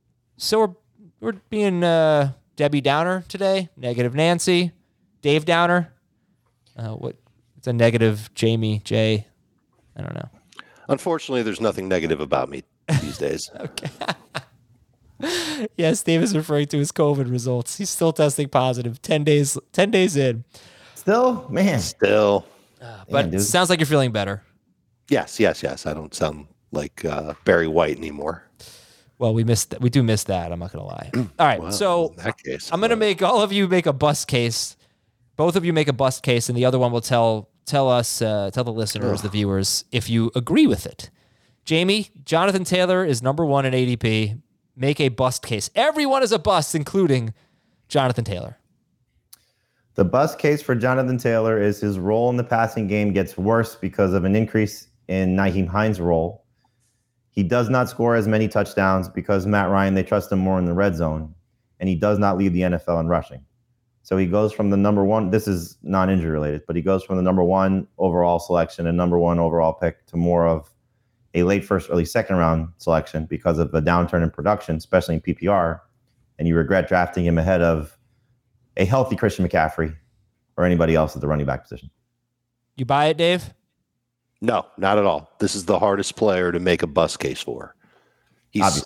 So we're being Debbie Downer today, negative Nancy, Dave Downer. It's a negative Jamie J. I don't know. Unfortunately, there's nothing negative about me these days. Okay. Yes, Dave is referring to his COVID results. He's still testing positive 10 days in. Still, man. Still. But it sounds like you're feeling better. Yes. I don't sound like Barry White anymore. Well, we do miss that. I'm not going to lie. All right. Well, so in that case, I'm going to make all of you make a bust case. Both of you make a bust case, and the other one will tell the listeners, the viewers, if you agree with it. Jamie, Jonathan Taylor is number 1 in ADP. Make a bust case. Everyone is a bust, including Jonathan Taylor. The bust case for Jonathan Taylor is his role in the passing game gets worse because of an increase in Nyheim Hines' role. He does not score as many touchdowns because Matt Ryan, they trust him more in the red zone, and he does not lead the NFL in rushing. So he goes from the number one. This is non-injury related, but he goes from the number one overall selection and number one overall pick to more of a late first, early second round selection because of a downturn in production, especially in PPR. And you regret drafting him ahead of a healthy Christian McCaffrey or anybody else at the running back position. You buy it, Dave? No, not at all. This is the hardest player to make a bust case for. He's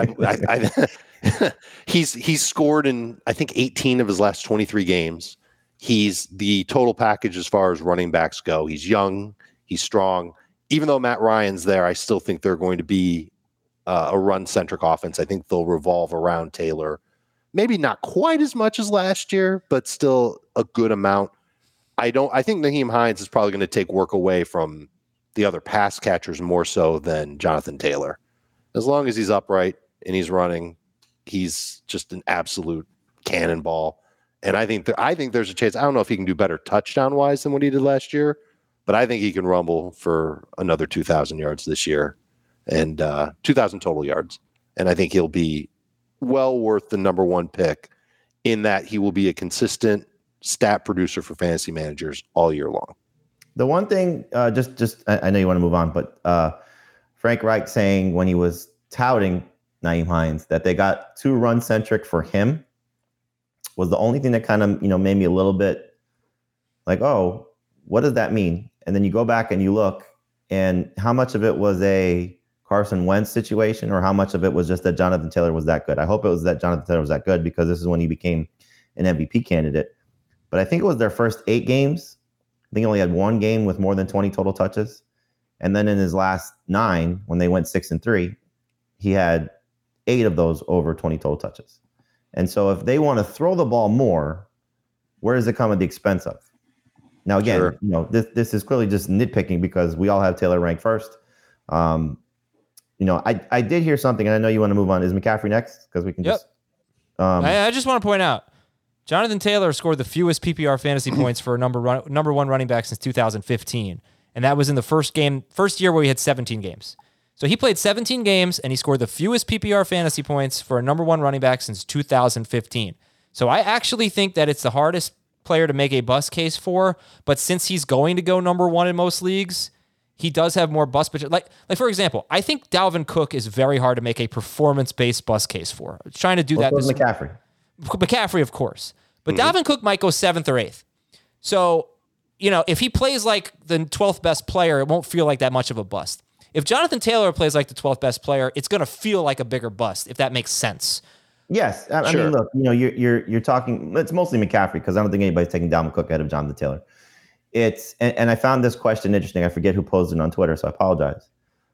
he's scored in, I think, 18 of his last 23 games. He's the total package as far as running backs go. He's young. He's strong. Even though Matt Ryan's there, I still think they're going to be a run-centric offense. I think they'll revolve around Taylor. Maybe not quite as much as last year, but still a good amount. I think Nyheim Hines is probably going to take work away from the other pass catchers more so than Jonathan Taylor. As long as he's upright and he's running, he's just an absolute cannonball. And I think there's a chance. I don't know if he can do better touchdown-wise than what he did last year, but I think he can rumble for another 2,000 yards this year and 2,000 total yards. And I think he'll be well worth the number one pick in that he will be a consistent stat producer for fantasy managers all year long. The one thing, I know you want to move on, but Frank Reich saying when he was touting Nyheim Hines that they got too run-centric for him was the only thing that kind of, made me a little bit like, oh, what does that mean? And then you go back and you look, and how much of it was a Carson Wentz situation or how much of it was just that Jonathan Taylor was that good? I hope it was that Jonathan Taylor was that good because this is when he became an MVP candidate. But I think it was their first 8 games. I think he only had 1 game with more than 20 total touches. And then in his last 9, when they went 6-3, he had 8 of those over 20 total touches. And so if they want to throw the ball more, where does it come at the expense of? Now, again, sure. This is clearly just nitpicking because we all have Taylor ranked first. I did hear something, and I know you want to move on. Is McCaffrey next? Because we can just. I just want to point out, Jonathan Taylor scored the fewest PPR fantasy points for a number one running back since 2015, and that was in the first year where he had 17 games. So he played 17 games, and he scored the fewest PPR fantasy points for a number one running back since 2015. So I actually think that it's the hardest player to make a bust case for, but since he's going to go number one in most leagues, he does have more bust potential. Like for example, I think Dalvin Cook is very hard to make a performance-based bust case for. I'm trying to do that. McCaffrey, of course. But Dalvin Cook might go 7th or 8th. So, if he plays like the 12th best player, it won't feel like that much of a bust. If Jonathan Taylor plays like the 12th best player, it's going to feel like a bigger bust, if that makes sense. Yes. I mean, look, you're talking, it's mostly McCaffrey because I don't think anybody's taking Dalvin Cook ahead of Jonathan Taylor. And I found this question interesting. I forget who posed it on Twitter, so I apologize.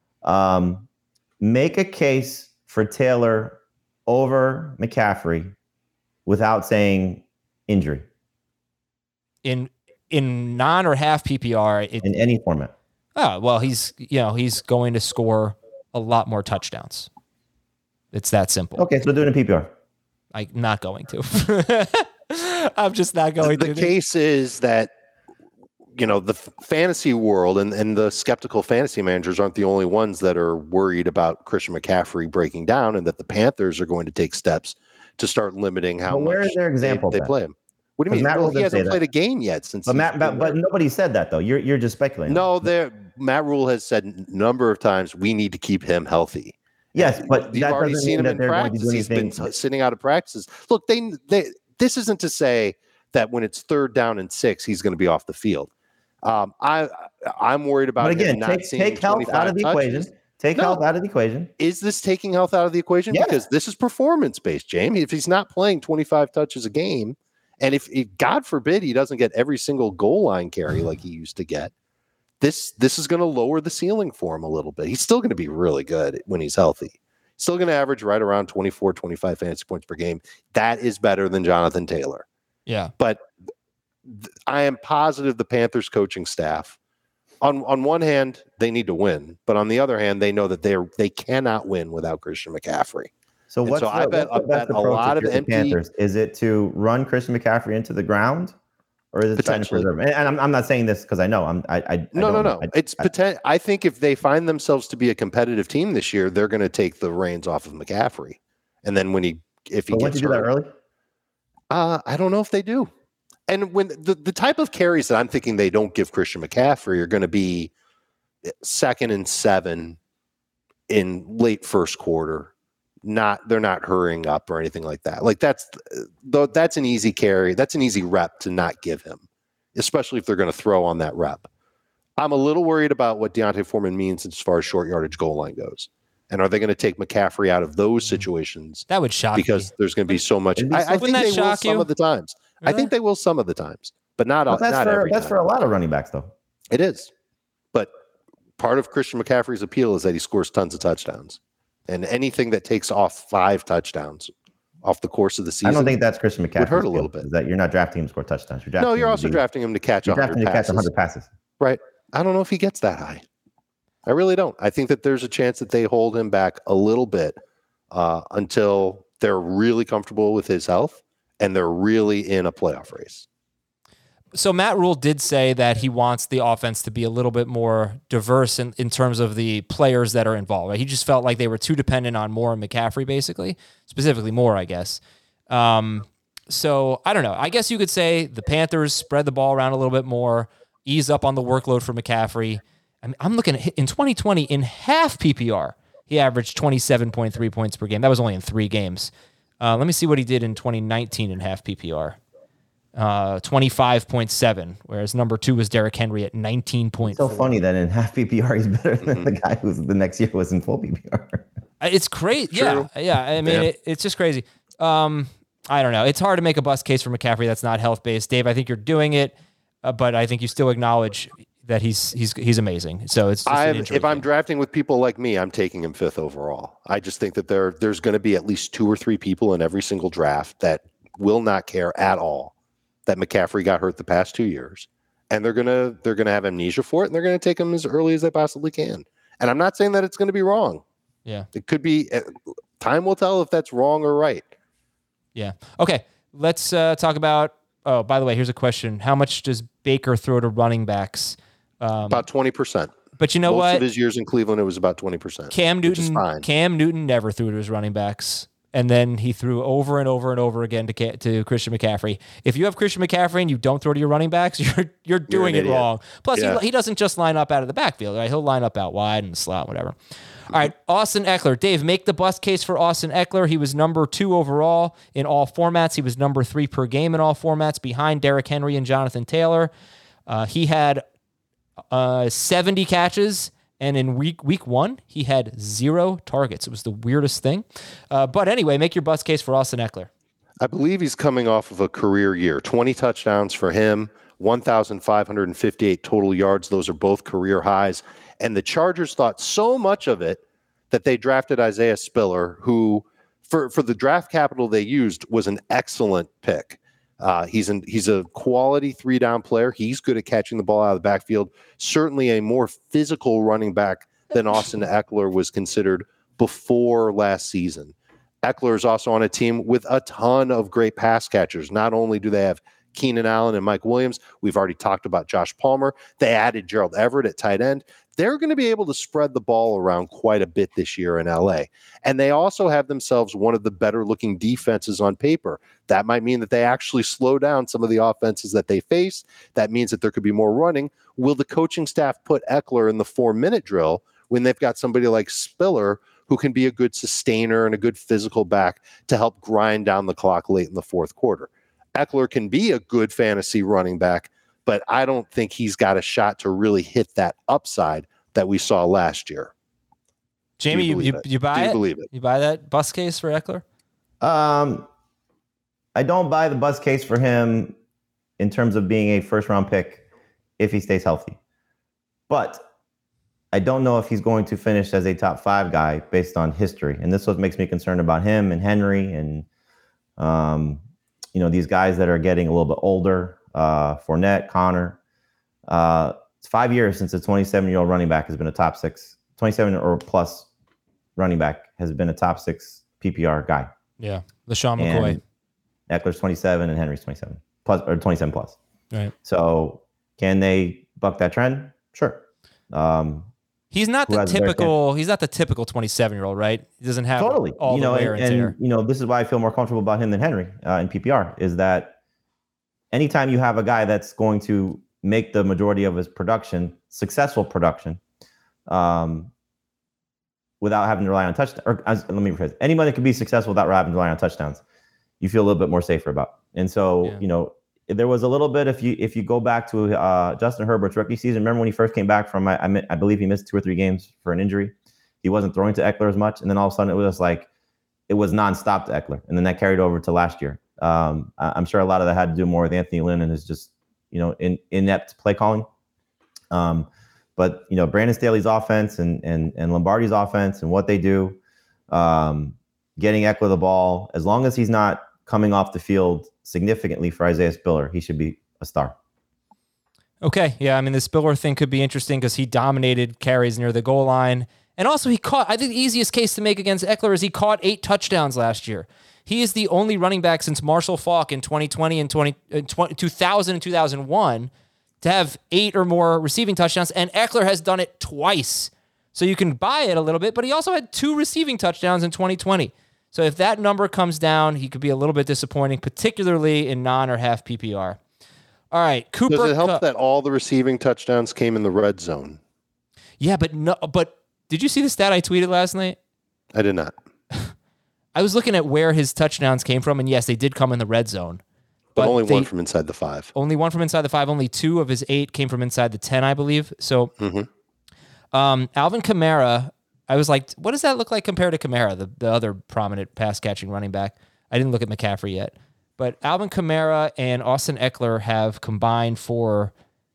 Make a case for Taylor over McCaffrey without saying injury. In non or half PPR. In any format. Oh, well, he's going to score a lot more touchdowns. It's that simple. Okay, so do it in PPR. I'm not going to. I'm just not going to. The case is that, the fantasy world and the skeptical fantasy managers aren't the only ones that are worried about Christian McCaffrey breaking down, and that the Panthers are going to take steps to start limiting how much where is their example they play him. What do you mean? Well, he hasn't played a game yet since. But nobody said that though. You're just speculating. No, Matt Rule has said a number of times we need to keep him healthy. Yes, but you've already seen him in practice. He's been sitting out of practices. Look, this isn't to say that when it's 3rd down and 6, he's going to be off the field. I'm worried about. But again, take health out of the equation. Take health out of the equation. Is this taking health out of the equation? Yeah. Because this is performance-based, Jamie. If he's not playing 25 touches a game, and if God forbid he doesn't get every single goal line carry like he used to get, this is going to lower the ceiling for him a little bit. He's still going to be really good when he's healthy. Still going to average right around 24, 25 fantasy points per game. That is better than Jonathan Taylor. Yeah. But I am positive the Panthers coaching staff, on one hand, they need to win, but on the other hand, they know that they cannot win without Christian McCaffrey. So I bet a lot of Panthers. Is it to run Christian McCaffrey into the ground, or is it trying to preserve him? And I'm not saying this because I know No. I think if they find themselves to be a competitive team this year, they're going to take the reins off of McCaffrey, and then if he gets do that early. I don't know if they do. And when the type of carries that I'm thinking they don't give Christian McCaffrey are going to be 2nd and 7 in late first quarter. They're not hurrying up or anything like that. Like that's an easy carry. That's an easy rep to not give him, especially if they're going to throw on that rep. I'm a little worried about what D'Onta Foreman means as far as short yardage goal line goes. And are they going to take McCaffrey out of those situations? That would shock because there's going to be so much. I think they will some of the times. Really? I think they will some of the times, but not every time. That's for a lot of running backs, though. It is. But part of Christian McCaffrey's appeal is that he scores tons of touchdowns. And anything that takes off 5 touchdowns off the course of the season, I don't think that's Christian McCaffrey. Would hurt a little bit. Is that you're not drafting him to score touchdowns. You're also drafting him to catch 100 passes. Right. I don't know if he gets that high. I really don't. I think that there's a chance that they hold him back a little bit until they're really comfortable with his health and they're really in a playoff race. So Matt Rule did say that he wants the offense to be a little bit more diverse in terms of the players that are involved. Right? He just felt like they were too dependent on Moore and McCaffrey, basically, specifically Moore, I guess. So I don't know. I guess you could say the Panthers spread the ball around a little bit more, ease up on the workload for McCaffrey. I mean, I'm looking at in 2020 in half PPR, he averaged 27.3 points per game. That was only in 3 games. Let me see what he did in 2019 in half PPR. 25.7, whereas number 2 was Derrick Henry at 19.4. It's so funny that in half PPR he's better than the guy who's the next year was in full PPR. It's crazy. Yeah. I mean, it's just crazy. I don't know. It's hard to make a bust case for McCaffrey that's not health based. Dave, I think you're doing it, but I think you still acknowledge that he's amazing. So it's just if I'm drafting with people like me, I'm taking him 5th overall. I just think that there's going to be at least 2 or 3 people in every single draft that will not care at all that McCaffrey got hurt the past 2 years, and they're gonna have amnesia for it, and they're gonna take him as early as they possibly can. And I'm not saying that it's going to be wrong. Yeah, it could be. Time will tell if that's wrong or right. Yeah. Okay. Let's talk about. Oh, by the way, here's a question: how much does Baker throw to running backs? About 20%. But you know Most of his years in Cleveland, it was about 20%. Cam Newton never threw to his running backs. And then he threw over and over and over again to Christian McCaffrey. If you have Christian McCaffrey and you don't throw to your running backs, you're doing it wrong. Plus, he doesn't just line up out of the backfield. Right? He'll line up out wide and slot, whatever. All right, Austin Eckler. Dave, make the bust case for Austin Eckler. He was number 2 overall in all formats. He was number 3 per game in all formats, behind Derrick Henry and Jonathan Taylor. He had 70 catches. And in week 1, he had 0 targets. It was the weirdest thing. But anyway, make your bust case for Austin Eckler. I believe he's coming off of a career year. 20 touchdowns for him, 1,558 total yards. Those are both career highs. And the Chargers thought so much of it that they drafted Isaiah Spiller, who, for the draft capital they used, was an excellent pick. He's a quality 3-down player. He's good at catching the ball out of the backfield. Certainly a more physical running back than Austin Eckler was considered before last season. Eckler is also on a team with a ton of great pass catchers. Not only do they have Keenan Allen and Mike Williams, we've already talked about Josh Palmer. They added Gerald Everett at tight end. They're going to be able to spread the ball around quite a bit this year in LA. And they also have themselves one of the better looking defenses on paper. That might mean that they actually slow down some of the offenses that they face. That means that there could be more running. Will the coaching staff put Eckler in the 4-minute drill when they've got somebody like Spiller who can be a good sustainer and a good physical back to help grind down the clock late in the 4th quarter? Eckler can be a good fantasy running back, but I don't think he's got a shot to really hit that upside that we saw last year. Jamie, you buy it? Believe it? You buy that bust case for Eckler? I don't buy the bust case for him in terms of being a 1st-round pick if he stays healthy. But I don't know if he's going to finish as a top 5 guy based on history. And this is what makes me concerned about him and Henry and these guys that are getting a little bit older. Fournette, Connor. It's 5 years since a 27-year-old running back has been a top 6, 27 or plus running back has been a top 6 PPR guy. Yeah, LaShawn McCoy. Eckler's 27 and Henry's 27 plus or 27 plus. Right. So can they buck that trend? Sure. He's not who the has a better chance. typical. He's not the typical 27-year-old, right? He doesn't have Totally. all the wear and tear. This is why I feel more comfortable about him than Henry in PPR. Is that anytime you have a guy that's going to make the majority of his production, successful production, without having to rely on touchdowns, or let me rephrase, anybody that can be successful without having to rely on touchdowns, you feel a little bit more safer about. And so, there was a little bit, if you go back to Justin Herbert's rookie season, remember when he first came back from, I believe he missed 2 or 3 games for an injury. He wasn't throwing to Eckler as much. And then all of a sudden it was like, it was nonstop to Eckler. And then that carried over to last year. I'm sure a lot of that had to do more with Anthony Lynn and his just, inept play calling. But Brandon Staley's offense and Lombardi's offense and what they do, getting Eckler the ball, as long as he's not coming off the field significantly for Isaiah Spiller, he should be a star. Okay, yeah, I mean the Spiller thing could be interesting because he dominated carries near the goal line, and also he caught. I think the easiest case to make against Eckler is he caught 8 touchdowns last year. He is the only running back since Marshall Faulk in 2020 and 2000 and 2001 to have 8 or more receiving touchdowns, and Eckler has done it twice. So you can buy it a little bit, but he also had 2 receiving touchdowns in 2020. So if that number comes down, he could be a little bit disappointing, particularly in non or half PPR. All right, Cooper. Does it help that all the receiving touchdowns came in the red zone? Yeah, but did you see the stat I tweeted last night? I did not. I was looking at where his touchdowns came from, and yes, they did come in the red zone. But only one from inside the 5. Only one from inside the 5. Only 2 of his 8 came from inside the 10, I believe. So, Alvin Kamara, I was like, what does that look like compared to Kamara, the other prominent pass-catching running back? I didn't look at McCaffrey yet. But Alvin Kamara and Austin Eckler have combined for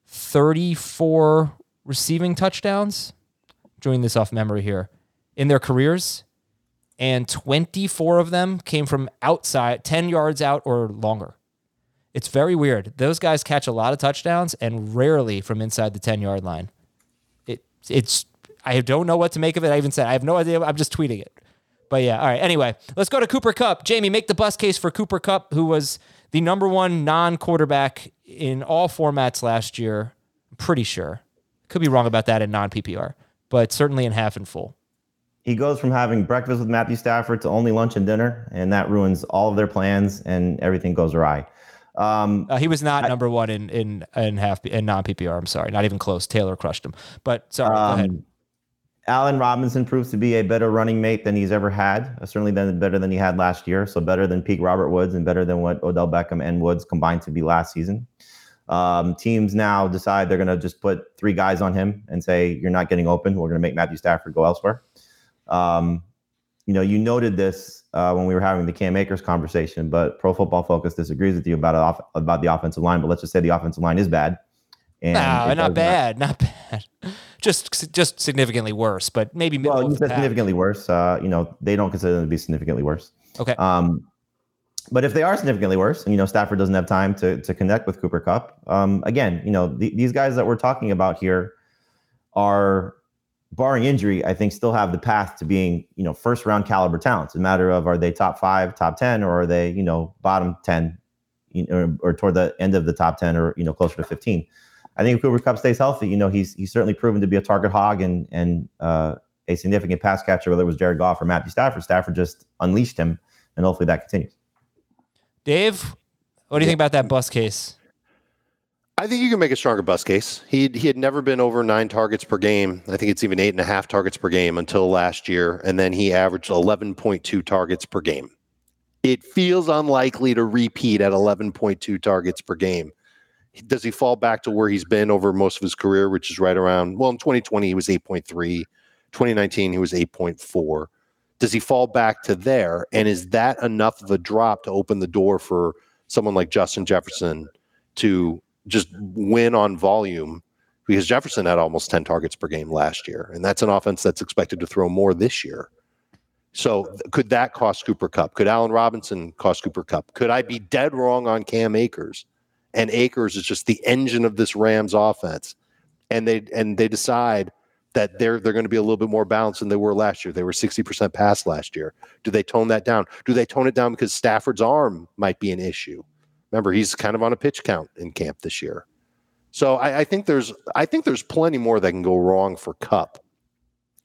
34 receiving touchdowns, doing this off memory here, in their careers. And 24 of them came from outside, 10 yards out or longer. It's very weird. Those guys catch a lot of touchdowns and rarely from inside the 10-yard line. I don't know what to make of it. I even said, I have no idea. I'm just tweeting it. But yeah, all right. Anyway, let's go to Cooper Kupp. Jamie, make the bus case for Cooper Kupp, who was the number 1 non-quarterback in all formats last year. I'm pretty sure. Could be wrong about that in non-PPR, but certainly in half and full. He goes from having breakfast with Matthew Stafford to only lunch and dinner, and that ruins all of their plans, and everything goes awry. He was not number 1 in non-PPR. I'm sorry, not even close. Taylor crushed him. But sorry, go ahead. Allen Robinson proves to be a better running mate than he's ever had. Certainly better than he had last year. So better than peak Robert Woods and better than what Odell Beckham and Woods combined to be last season. Teams now decide they're going to just put 3 guys on him and say, you're not getting open. We're going to make Matthew Stafford go elsewhere. You noted this when we were having the Cam Akers conversation, but Pro Football Focus disagrees with you about the offensive line. But let's just say the offensive line is bad. And no, not bad. Just significantly worse, but maybe. Well, you said significantly worse. They don't consider them to be significantly worse. Okay. But if they are significantly worse, and Stafford doesn't have time to connect with Cooper Kupp, again, these guys that we're talking about here are, barring injury, I think still have the path to being, first round caliber talents. It's a matter of, are they top 5, top 10, or are they, bottom 10, or toward the end of the top 10, or, closer to 15. I think if Cooper Kupp stays healthy, he's certainly proven to be a target hog and a significant pass catcher, whether it was Jared Goff or Matthew Stafford. Stafford just unleashed him, and hopefully that continues. Dave, what do you think about that bus case? I think you can make a stronger bus case. He had never been over 9 targets per game. I think it's even 8.5 targets per game until last year. And then he averaged 11.2 targets per game. It feels unlikely to repeat at 11.2 targets per game. Does he fall back to where he's been over most of his career, which is right around, in 2020, he was 8.3. 2019, he was 8.4. Does he fall back to there? And is that enough of a drop to open the door for someone like Justin Jefferson to just win on volume? Because Jefferson had almost 10 targets per game last year, and that's an offense that's expected to throw more this year. So could that cost Cooper Kupp? Could Allen Robinson cost Cooper Kupp? Could I be dead wrong on Cam Akers? And Akers is just the engine of this Rams offense. And they decide that they're going to be a little bit more balanced than they were last year. They were 60% pass last year. Do they tone that down? Do they tone it down because Stafford's arm might be an issue? Remember, he's kind of on a pitch count in camp this year. So I think there's plenty more that can go wrong for Kupp.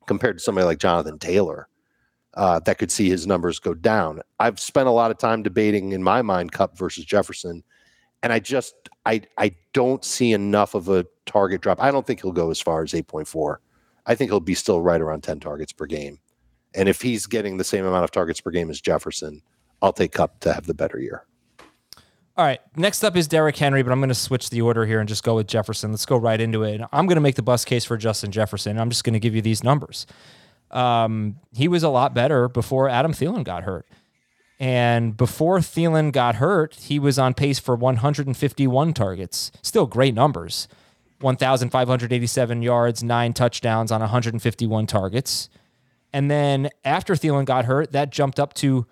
compared to somebody like Jonathan Taylor that could see his numbers go down. I've spent a lot of time debating, in my mind, Kupp versus Jefferson, and I don't see enough of a target drop. I don't think he'll go as far as 8.4. I think he'll be still right around 10 targets per game. And if he's getting the same amount of targets per game as Jefferson, I'll take Kupp to have the better year. All right, next up is Derrick Henry, but I'm going to switch the order here and just go with Jefferson. Let's go right into it. I'm going to make the bus case for Justin Jefferson. I'm just going to give you these numbers. He was a lot better before Adam Thielen got hurt. And before Thielen got hurt, he was on pace for 151 targets. Still great numbers. 1,587 yards, 9 touchdowns on 151 targets. And then after Thielen got hurt, that jumped up to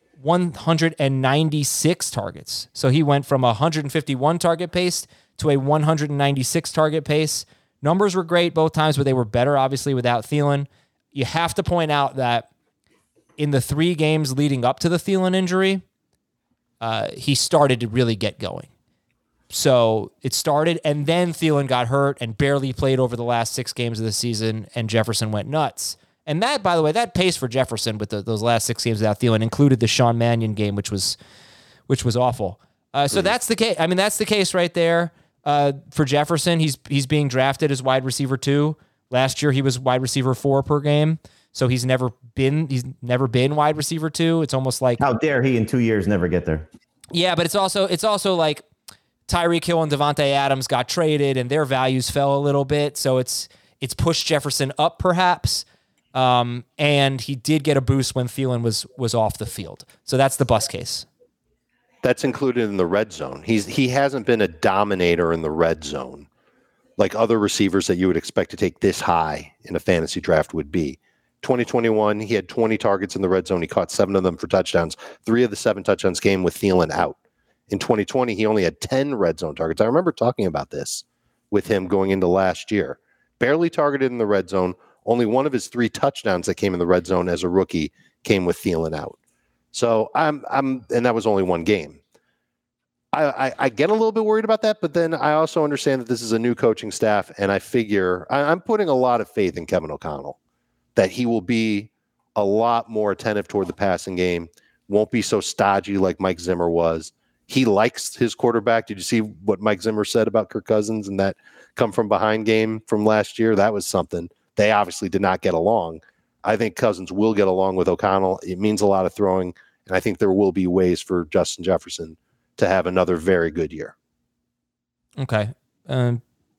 196 targets. So he went from a 151 target pace to a 196 target pace. Numbers were great both times, but they were better, obviously, without Thielen. You have to point out that in the 3 games leading up to the Thielen injury, he started to really get going. So it started, and then Thielen got hurt and barely played over the last 6 games of the season, and Jefferson went nuts. And that, by the way, that pace for Jefferson with those last 6 games without Thielen included the Sean Mannion game, which was awful. So that's the case. I mean, that's the case right there for Jefferson. He's being drafted as wide receiver 2. Last year he was wide receiver 4 per game. So he's never been wide receiver 2. It's almost like, how dare he in 2 years never get there? Yeah, but it's also like Tyreek Hill and Devontae Adams got traded and their values fell a little bit. So it's pushed Jefferson up perhaps. And he did get a boost when Thielen was off the field. So that's the bus case. That's included in the red zone. He hasn't been a dominator in the red zone like other receivers that you would expect to take this high in a fantasy draft would be. 2021, he had 20 targets in the red zone. He caught 7 of them for touchdowns. 3 of the 7 touchdowns came with Thielen out. In 2020, he only had 10 red zone targets. I remember talking about this with him going into last year. Barely targeted in the red zone. Only 1 of his 3 touchdowns that came in the red zone as a rookie came with Thielen out. So and that was only 1 game. I get a little bit worried about that, but then I also understand that this is a new coaching staff, and I figure I'm putting a lot of faith in Kevin O'Connell that he will be a lot more attentive toward the passing game, won't be so stodgy like Mike Zimmer was. He likes his quarterback. Did you see what Mike Zimmer said about Kirk Cousins and that come from behind game from last year? That was something. They obviously did not get along. I think Cousins will get along with O'Connell. It means a lot of throwing, and I think there will be ways for Justin Jefferson to have another very good year. Okay. In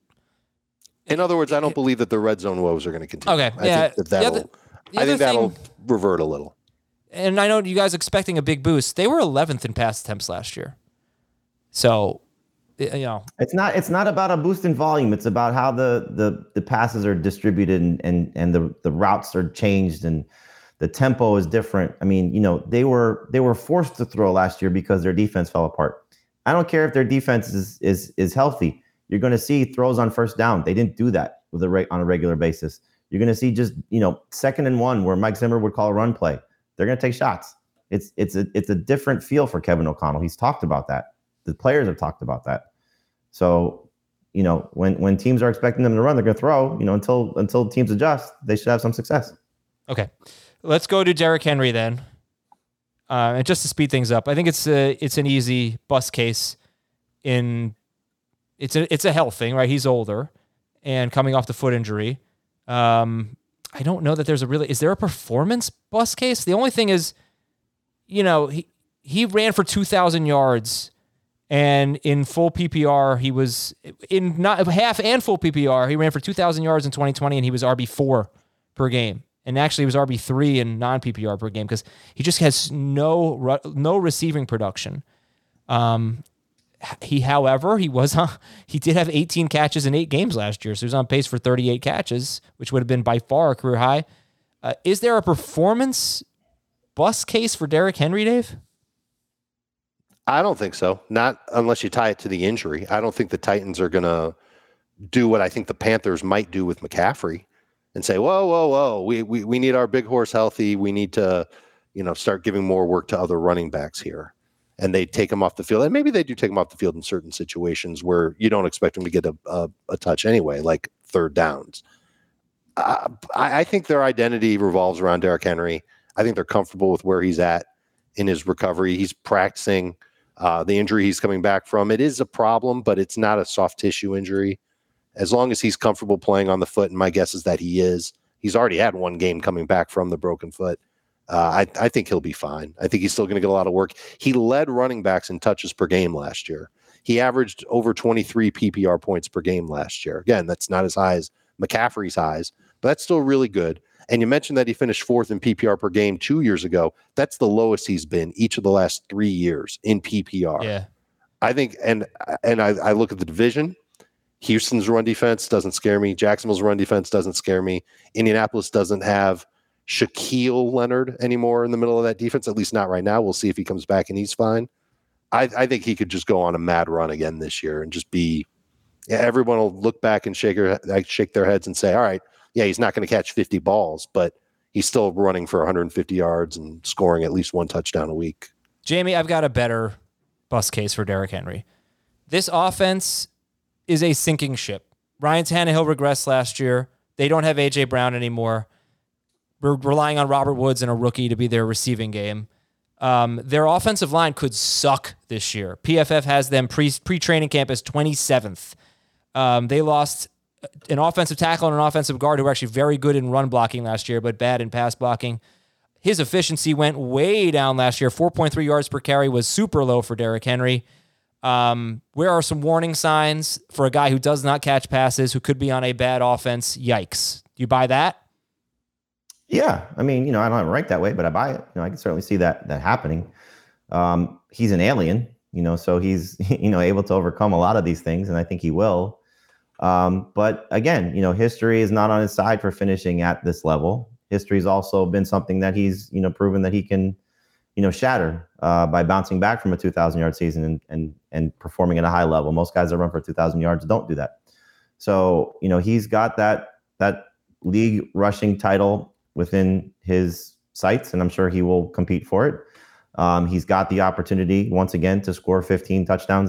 other words, I don't believe that the red zone woes are going to continue. Okay. I think that'll revert a little. And I know you guys expecting a big boost. They were 11th in pass attempts last year. So, you know, it's not about a boost in volume. It's about how the passes are distributed and the routes are changed and the tempo is different. I mean, you know, they were forced to throw last year because their defense fell apart. I don't care if their defense is healthy. You're going to see throws on first down. They didn't do that on a regular basis. You're going to see just, you know, 2nd and 1 where Mike Zimmer would call a run play. They're going to take shots. It's a different feel for Kevin O'Connell. He's talked about that. The players have talked about that. So, you know, when teams are expecting them to run, they're going to throw. You know, until teams adjust, they should have some success. Okay, let's go to Derrick Henry then. And just to speed things up, I think it's an easy bust case. It's a health thing, right? He's older and coming off the foot injury. I don't know that is there a performance bust case? The only thing is, you know, he ran for 2,000 yards, and in full PPR, he was in not half and full PPR. He ran for 2,000 yards in 2020, and he was RB4 per game. And actually, he was RB3 in non-PPR per game because he just has no receiving production. However, he did have 18 catches in 8 games last year, so he was on pace for 38 catches, which would have been by far a career high. Is there a performance bust case for Derrick Henry, Dave? I don't think so. Not unless you tie it to the injury. I don't think the Titans are going to do what I think the Panthers might do with McCaffrey and say, whoa, we need our big horse healthy. We need to, you know, start giving more work to other running backs here. And they take him off the field. And maybe they do take him off the field in certain situations where you don't expect him to get a touch anyway, like 3rd downs. I think their identity revolves around Derrick Henry. I think they're comfortable with where he's at in his recovery. He's practicing the injury he's coming back from. It is a problem, but it's not a soft tissue injury. As long as he's comfortable playing on the foot, and my guess is that he is. He's already had one game coming back from the broken foot. I think he'll be fine. I think he's still going to get a lot of work. He led running backs in touches per game last year. He averaged over 23 PPR points per game last year. Again, that's not as high as McCaffrey's highs, but that's still really good. And you mentioned that he finished fourth in PPR per game 2 years ago. That's the lowest he's been each of the last 3 years in PPR. Yeah. I think, and I look at the division. Houston's run defense doesn't scare me. Jacksonville's run defense doesn't scare me. Indianapolis doesn't have Shaquille Leonard anymore in the middle of that defense, at least not right now. We'll see if he comes back and he's fine. I think he could just go on a mad run again this year and just be, everyone will look back and shake their heads and say, all right, yeah, he's not going to catch 50 balls, but he's still running for 150 yards and scoring at least one touchdown a week. Jamie, I've got a better bust case for Derrick Henry. This offense is a sinking ship. Ryan Tannehill regressed last year. They don't have A.J. Brown anymore. We're relying on Robert Woods and a rookie to be their receiving game. Their offensive line could suck this year. PFF has them pre-training camp as 27th. They lost an offensive tackle and an offensive guard who were actually very good in run blocking last year, but bad in pass blocking. His efficiency went way down last year. 4.3 yards per carry was super low for Derrick Henry. Where are some warning signs for a guy who does not catch passes, who could be on a bad offense? Yikes. You buy that? Yeah. I mean, I don't have it ranked that way, but I buy it. I can certainly see that happening. He's an alien, so he's, able to overcome a lot of these things, and I think he will. But again, history is not on his side for finishing at this level. History's also been something that he's, proven that he can, shatter by bouncing back from a 2,000-yard season and performing at a high level. Most guys that run for 2,000 yards don't do that. So, he's got that league rushing title within his sights, and I'm sure he will compete for it. He's got the opportunity once again to score 15 plus touchdowns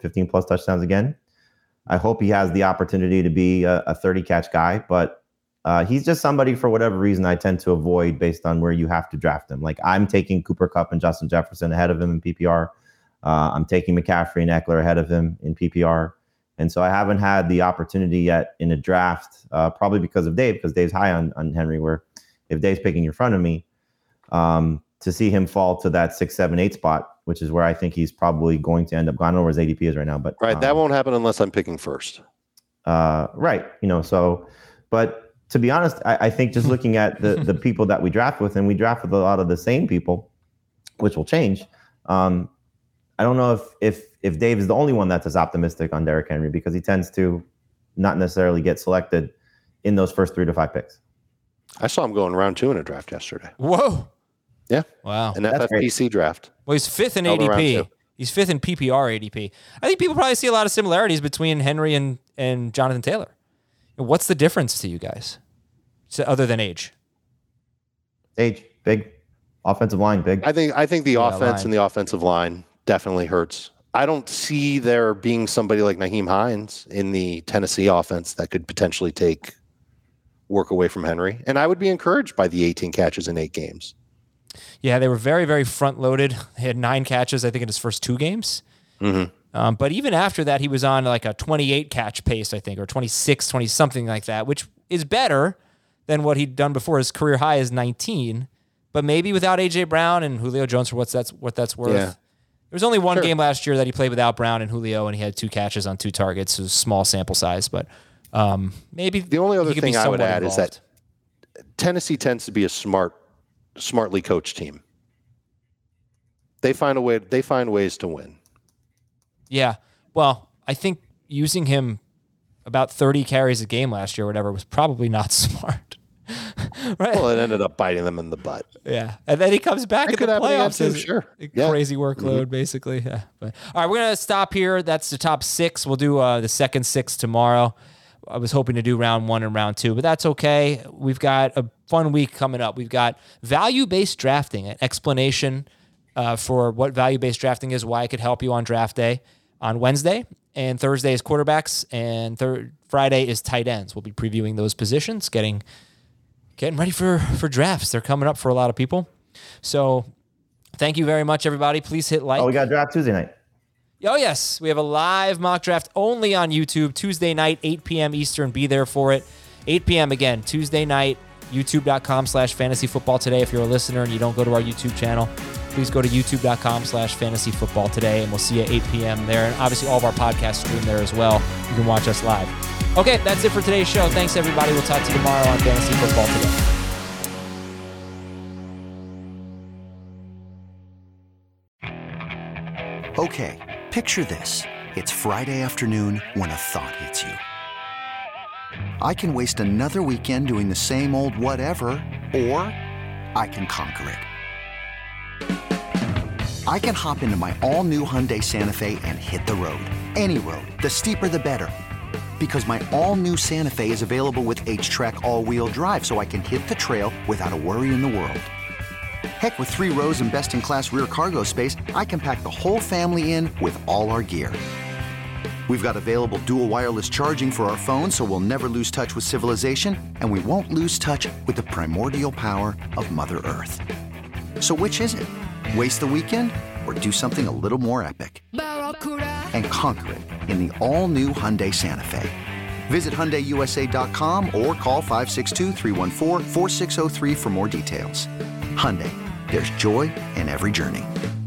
again. I hope he has the opportunity to be a 30-catch guy, but he's just somebody, for whatever reason, I tend to avoid based on where you have to draft him. Like, I'm taking Cooper Kupp and Justin Jefferson ahead of him in PPR. I'm taking McCaffrey and Eckler ahead of him in PPR. And so I haven't had the opportunity yet in a draft, probably because of Dave, because Dave's high on Henry, where if Dave's picking in front of me, to see him fall to that 6, 7, 8 spot, which is where I think he's probably going to end up. I don't know where his ADP is right now, but right, that won't happen unless I'm picking first. Right, so, but to be honest, I think just looking at the people that we draft with, and we draft with a lot of the same people, which will change. I don't know if Dave is the only one that's as optimistic on Derrick Henry, because he tends to not necessarily get selected in those first 3 to 5 picks. I saw him going round 2 in a draft yesterday. Whoa. Yeah. Wow. An FFPC draft. Well, he's 5th in ADP. He's 5th in PPR ADP. I think people probably see a lot of similarities between Henry and Jonathan Taylor. What's the difference to you guys, other than age? Age, big. Offensive line, big. I think the offense and the offensive line definitely hurts. I don't see there being somebody like Nyheim Hines in the Tennessee offense that could potentially take work away from Henry. And I would be encouraged by the 18 catches in 8 games. Yeah, they were very, very front-loaded. He had 9 catches, I think, in his first 2 games. Mm-hmm. But even after that, he was on like a 28-catch pace, I think, or 26, 20, something like that, which is better than what he'd done before. His career high is 19. But maybe without A.J. Brown and Julio Jones, for what that's worth. Yeah. There was only one game last year that he played without Brown and Julio, and he had 2 catches on 2 targets. It was a small sample size, but maybe the only other thing I would add involved. is that Tennessee tends to be a smartly coached team. They find ways to win. Yeah. Well, I think using him about 30 carries a game last year or whatever was probably not smart. Right? Well, it ended up biting them in the butt. Yeah. And then he comes back in the playoffs. Crazy workload, Mm-hmm. basically. Yeah. But, all right, we're going to stop here. That's the top 6. We'll do the second 6 tomorrow. I was hoping to do round 1 and round 2, but that's okay. We've got a fun week coming up. We've got value-based drafting, an explanation for what value-based drafting is, why it could help you on draft day on Wednesday. and Thursday is quarterbacks, and Friday is tight ends. We'll be previewing those positions, getting ready for drafts. They're coming up for a lot of people. So thank you very much, everybody. Please hit like. Oh, we got draft Tuesday night. Oh, yes. We have a live mock draft only on YouTube, Tuesday night, 8 p.m. Eastern. Be there for it. 8 p.m. again, Tuesday night, youtube.com/fantasyfootballtoday. If you're a listener and you don't go to our YouTube channel, please go to youtube.com/fantasyfootballtoday, and we'll see you at 8 p.m. there. And obviously, all of our podcasts stream there as well. You can watch us live. Okay, that's it for today's show. Thanks, everybody. We'll talk to you tomorrow on Fantasy Football Today. Okay, picture this. It's Friday afternoon when a thought hits you. I can waste another weekend doing the same old whatever, or I can conquer it. I can hop into my all-new Hyundai Santa Fe and hit the road. Any road. The steeper, the better. Because my all-new Santa Fe is available with H-Track all-wheel drive, so I can hit the trail without a worry in the world. Heck, with 3 rows and best-in-class rear cargo space, I can pack the whole family in with all our gear. We've got available dual wireless charging for our phones, so we'll never lose touch with civilization, and we won't lose touch with the primordial power of Mother Earth. So which is it? Waste the weekend or do something a little more epic? And conquer it in the all-new Hyundai Santa Fe. Visit HyundaiUSA.com or call 562-314-4603 for more details. Hyundai, there's joy in every journey.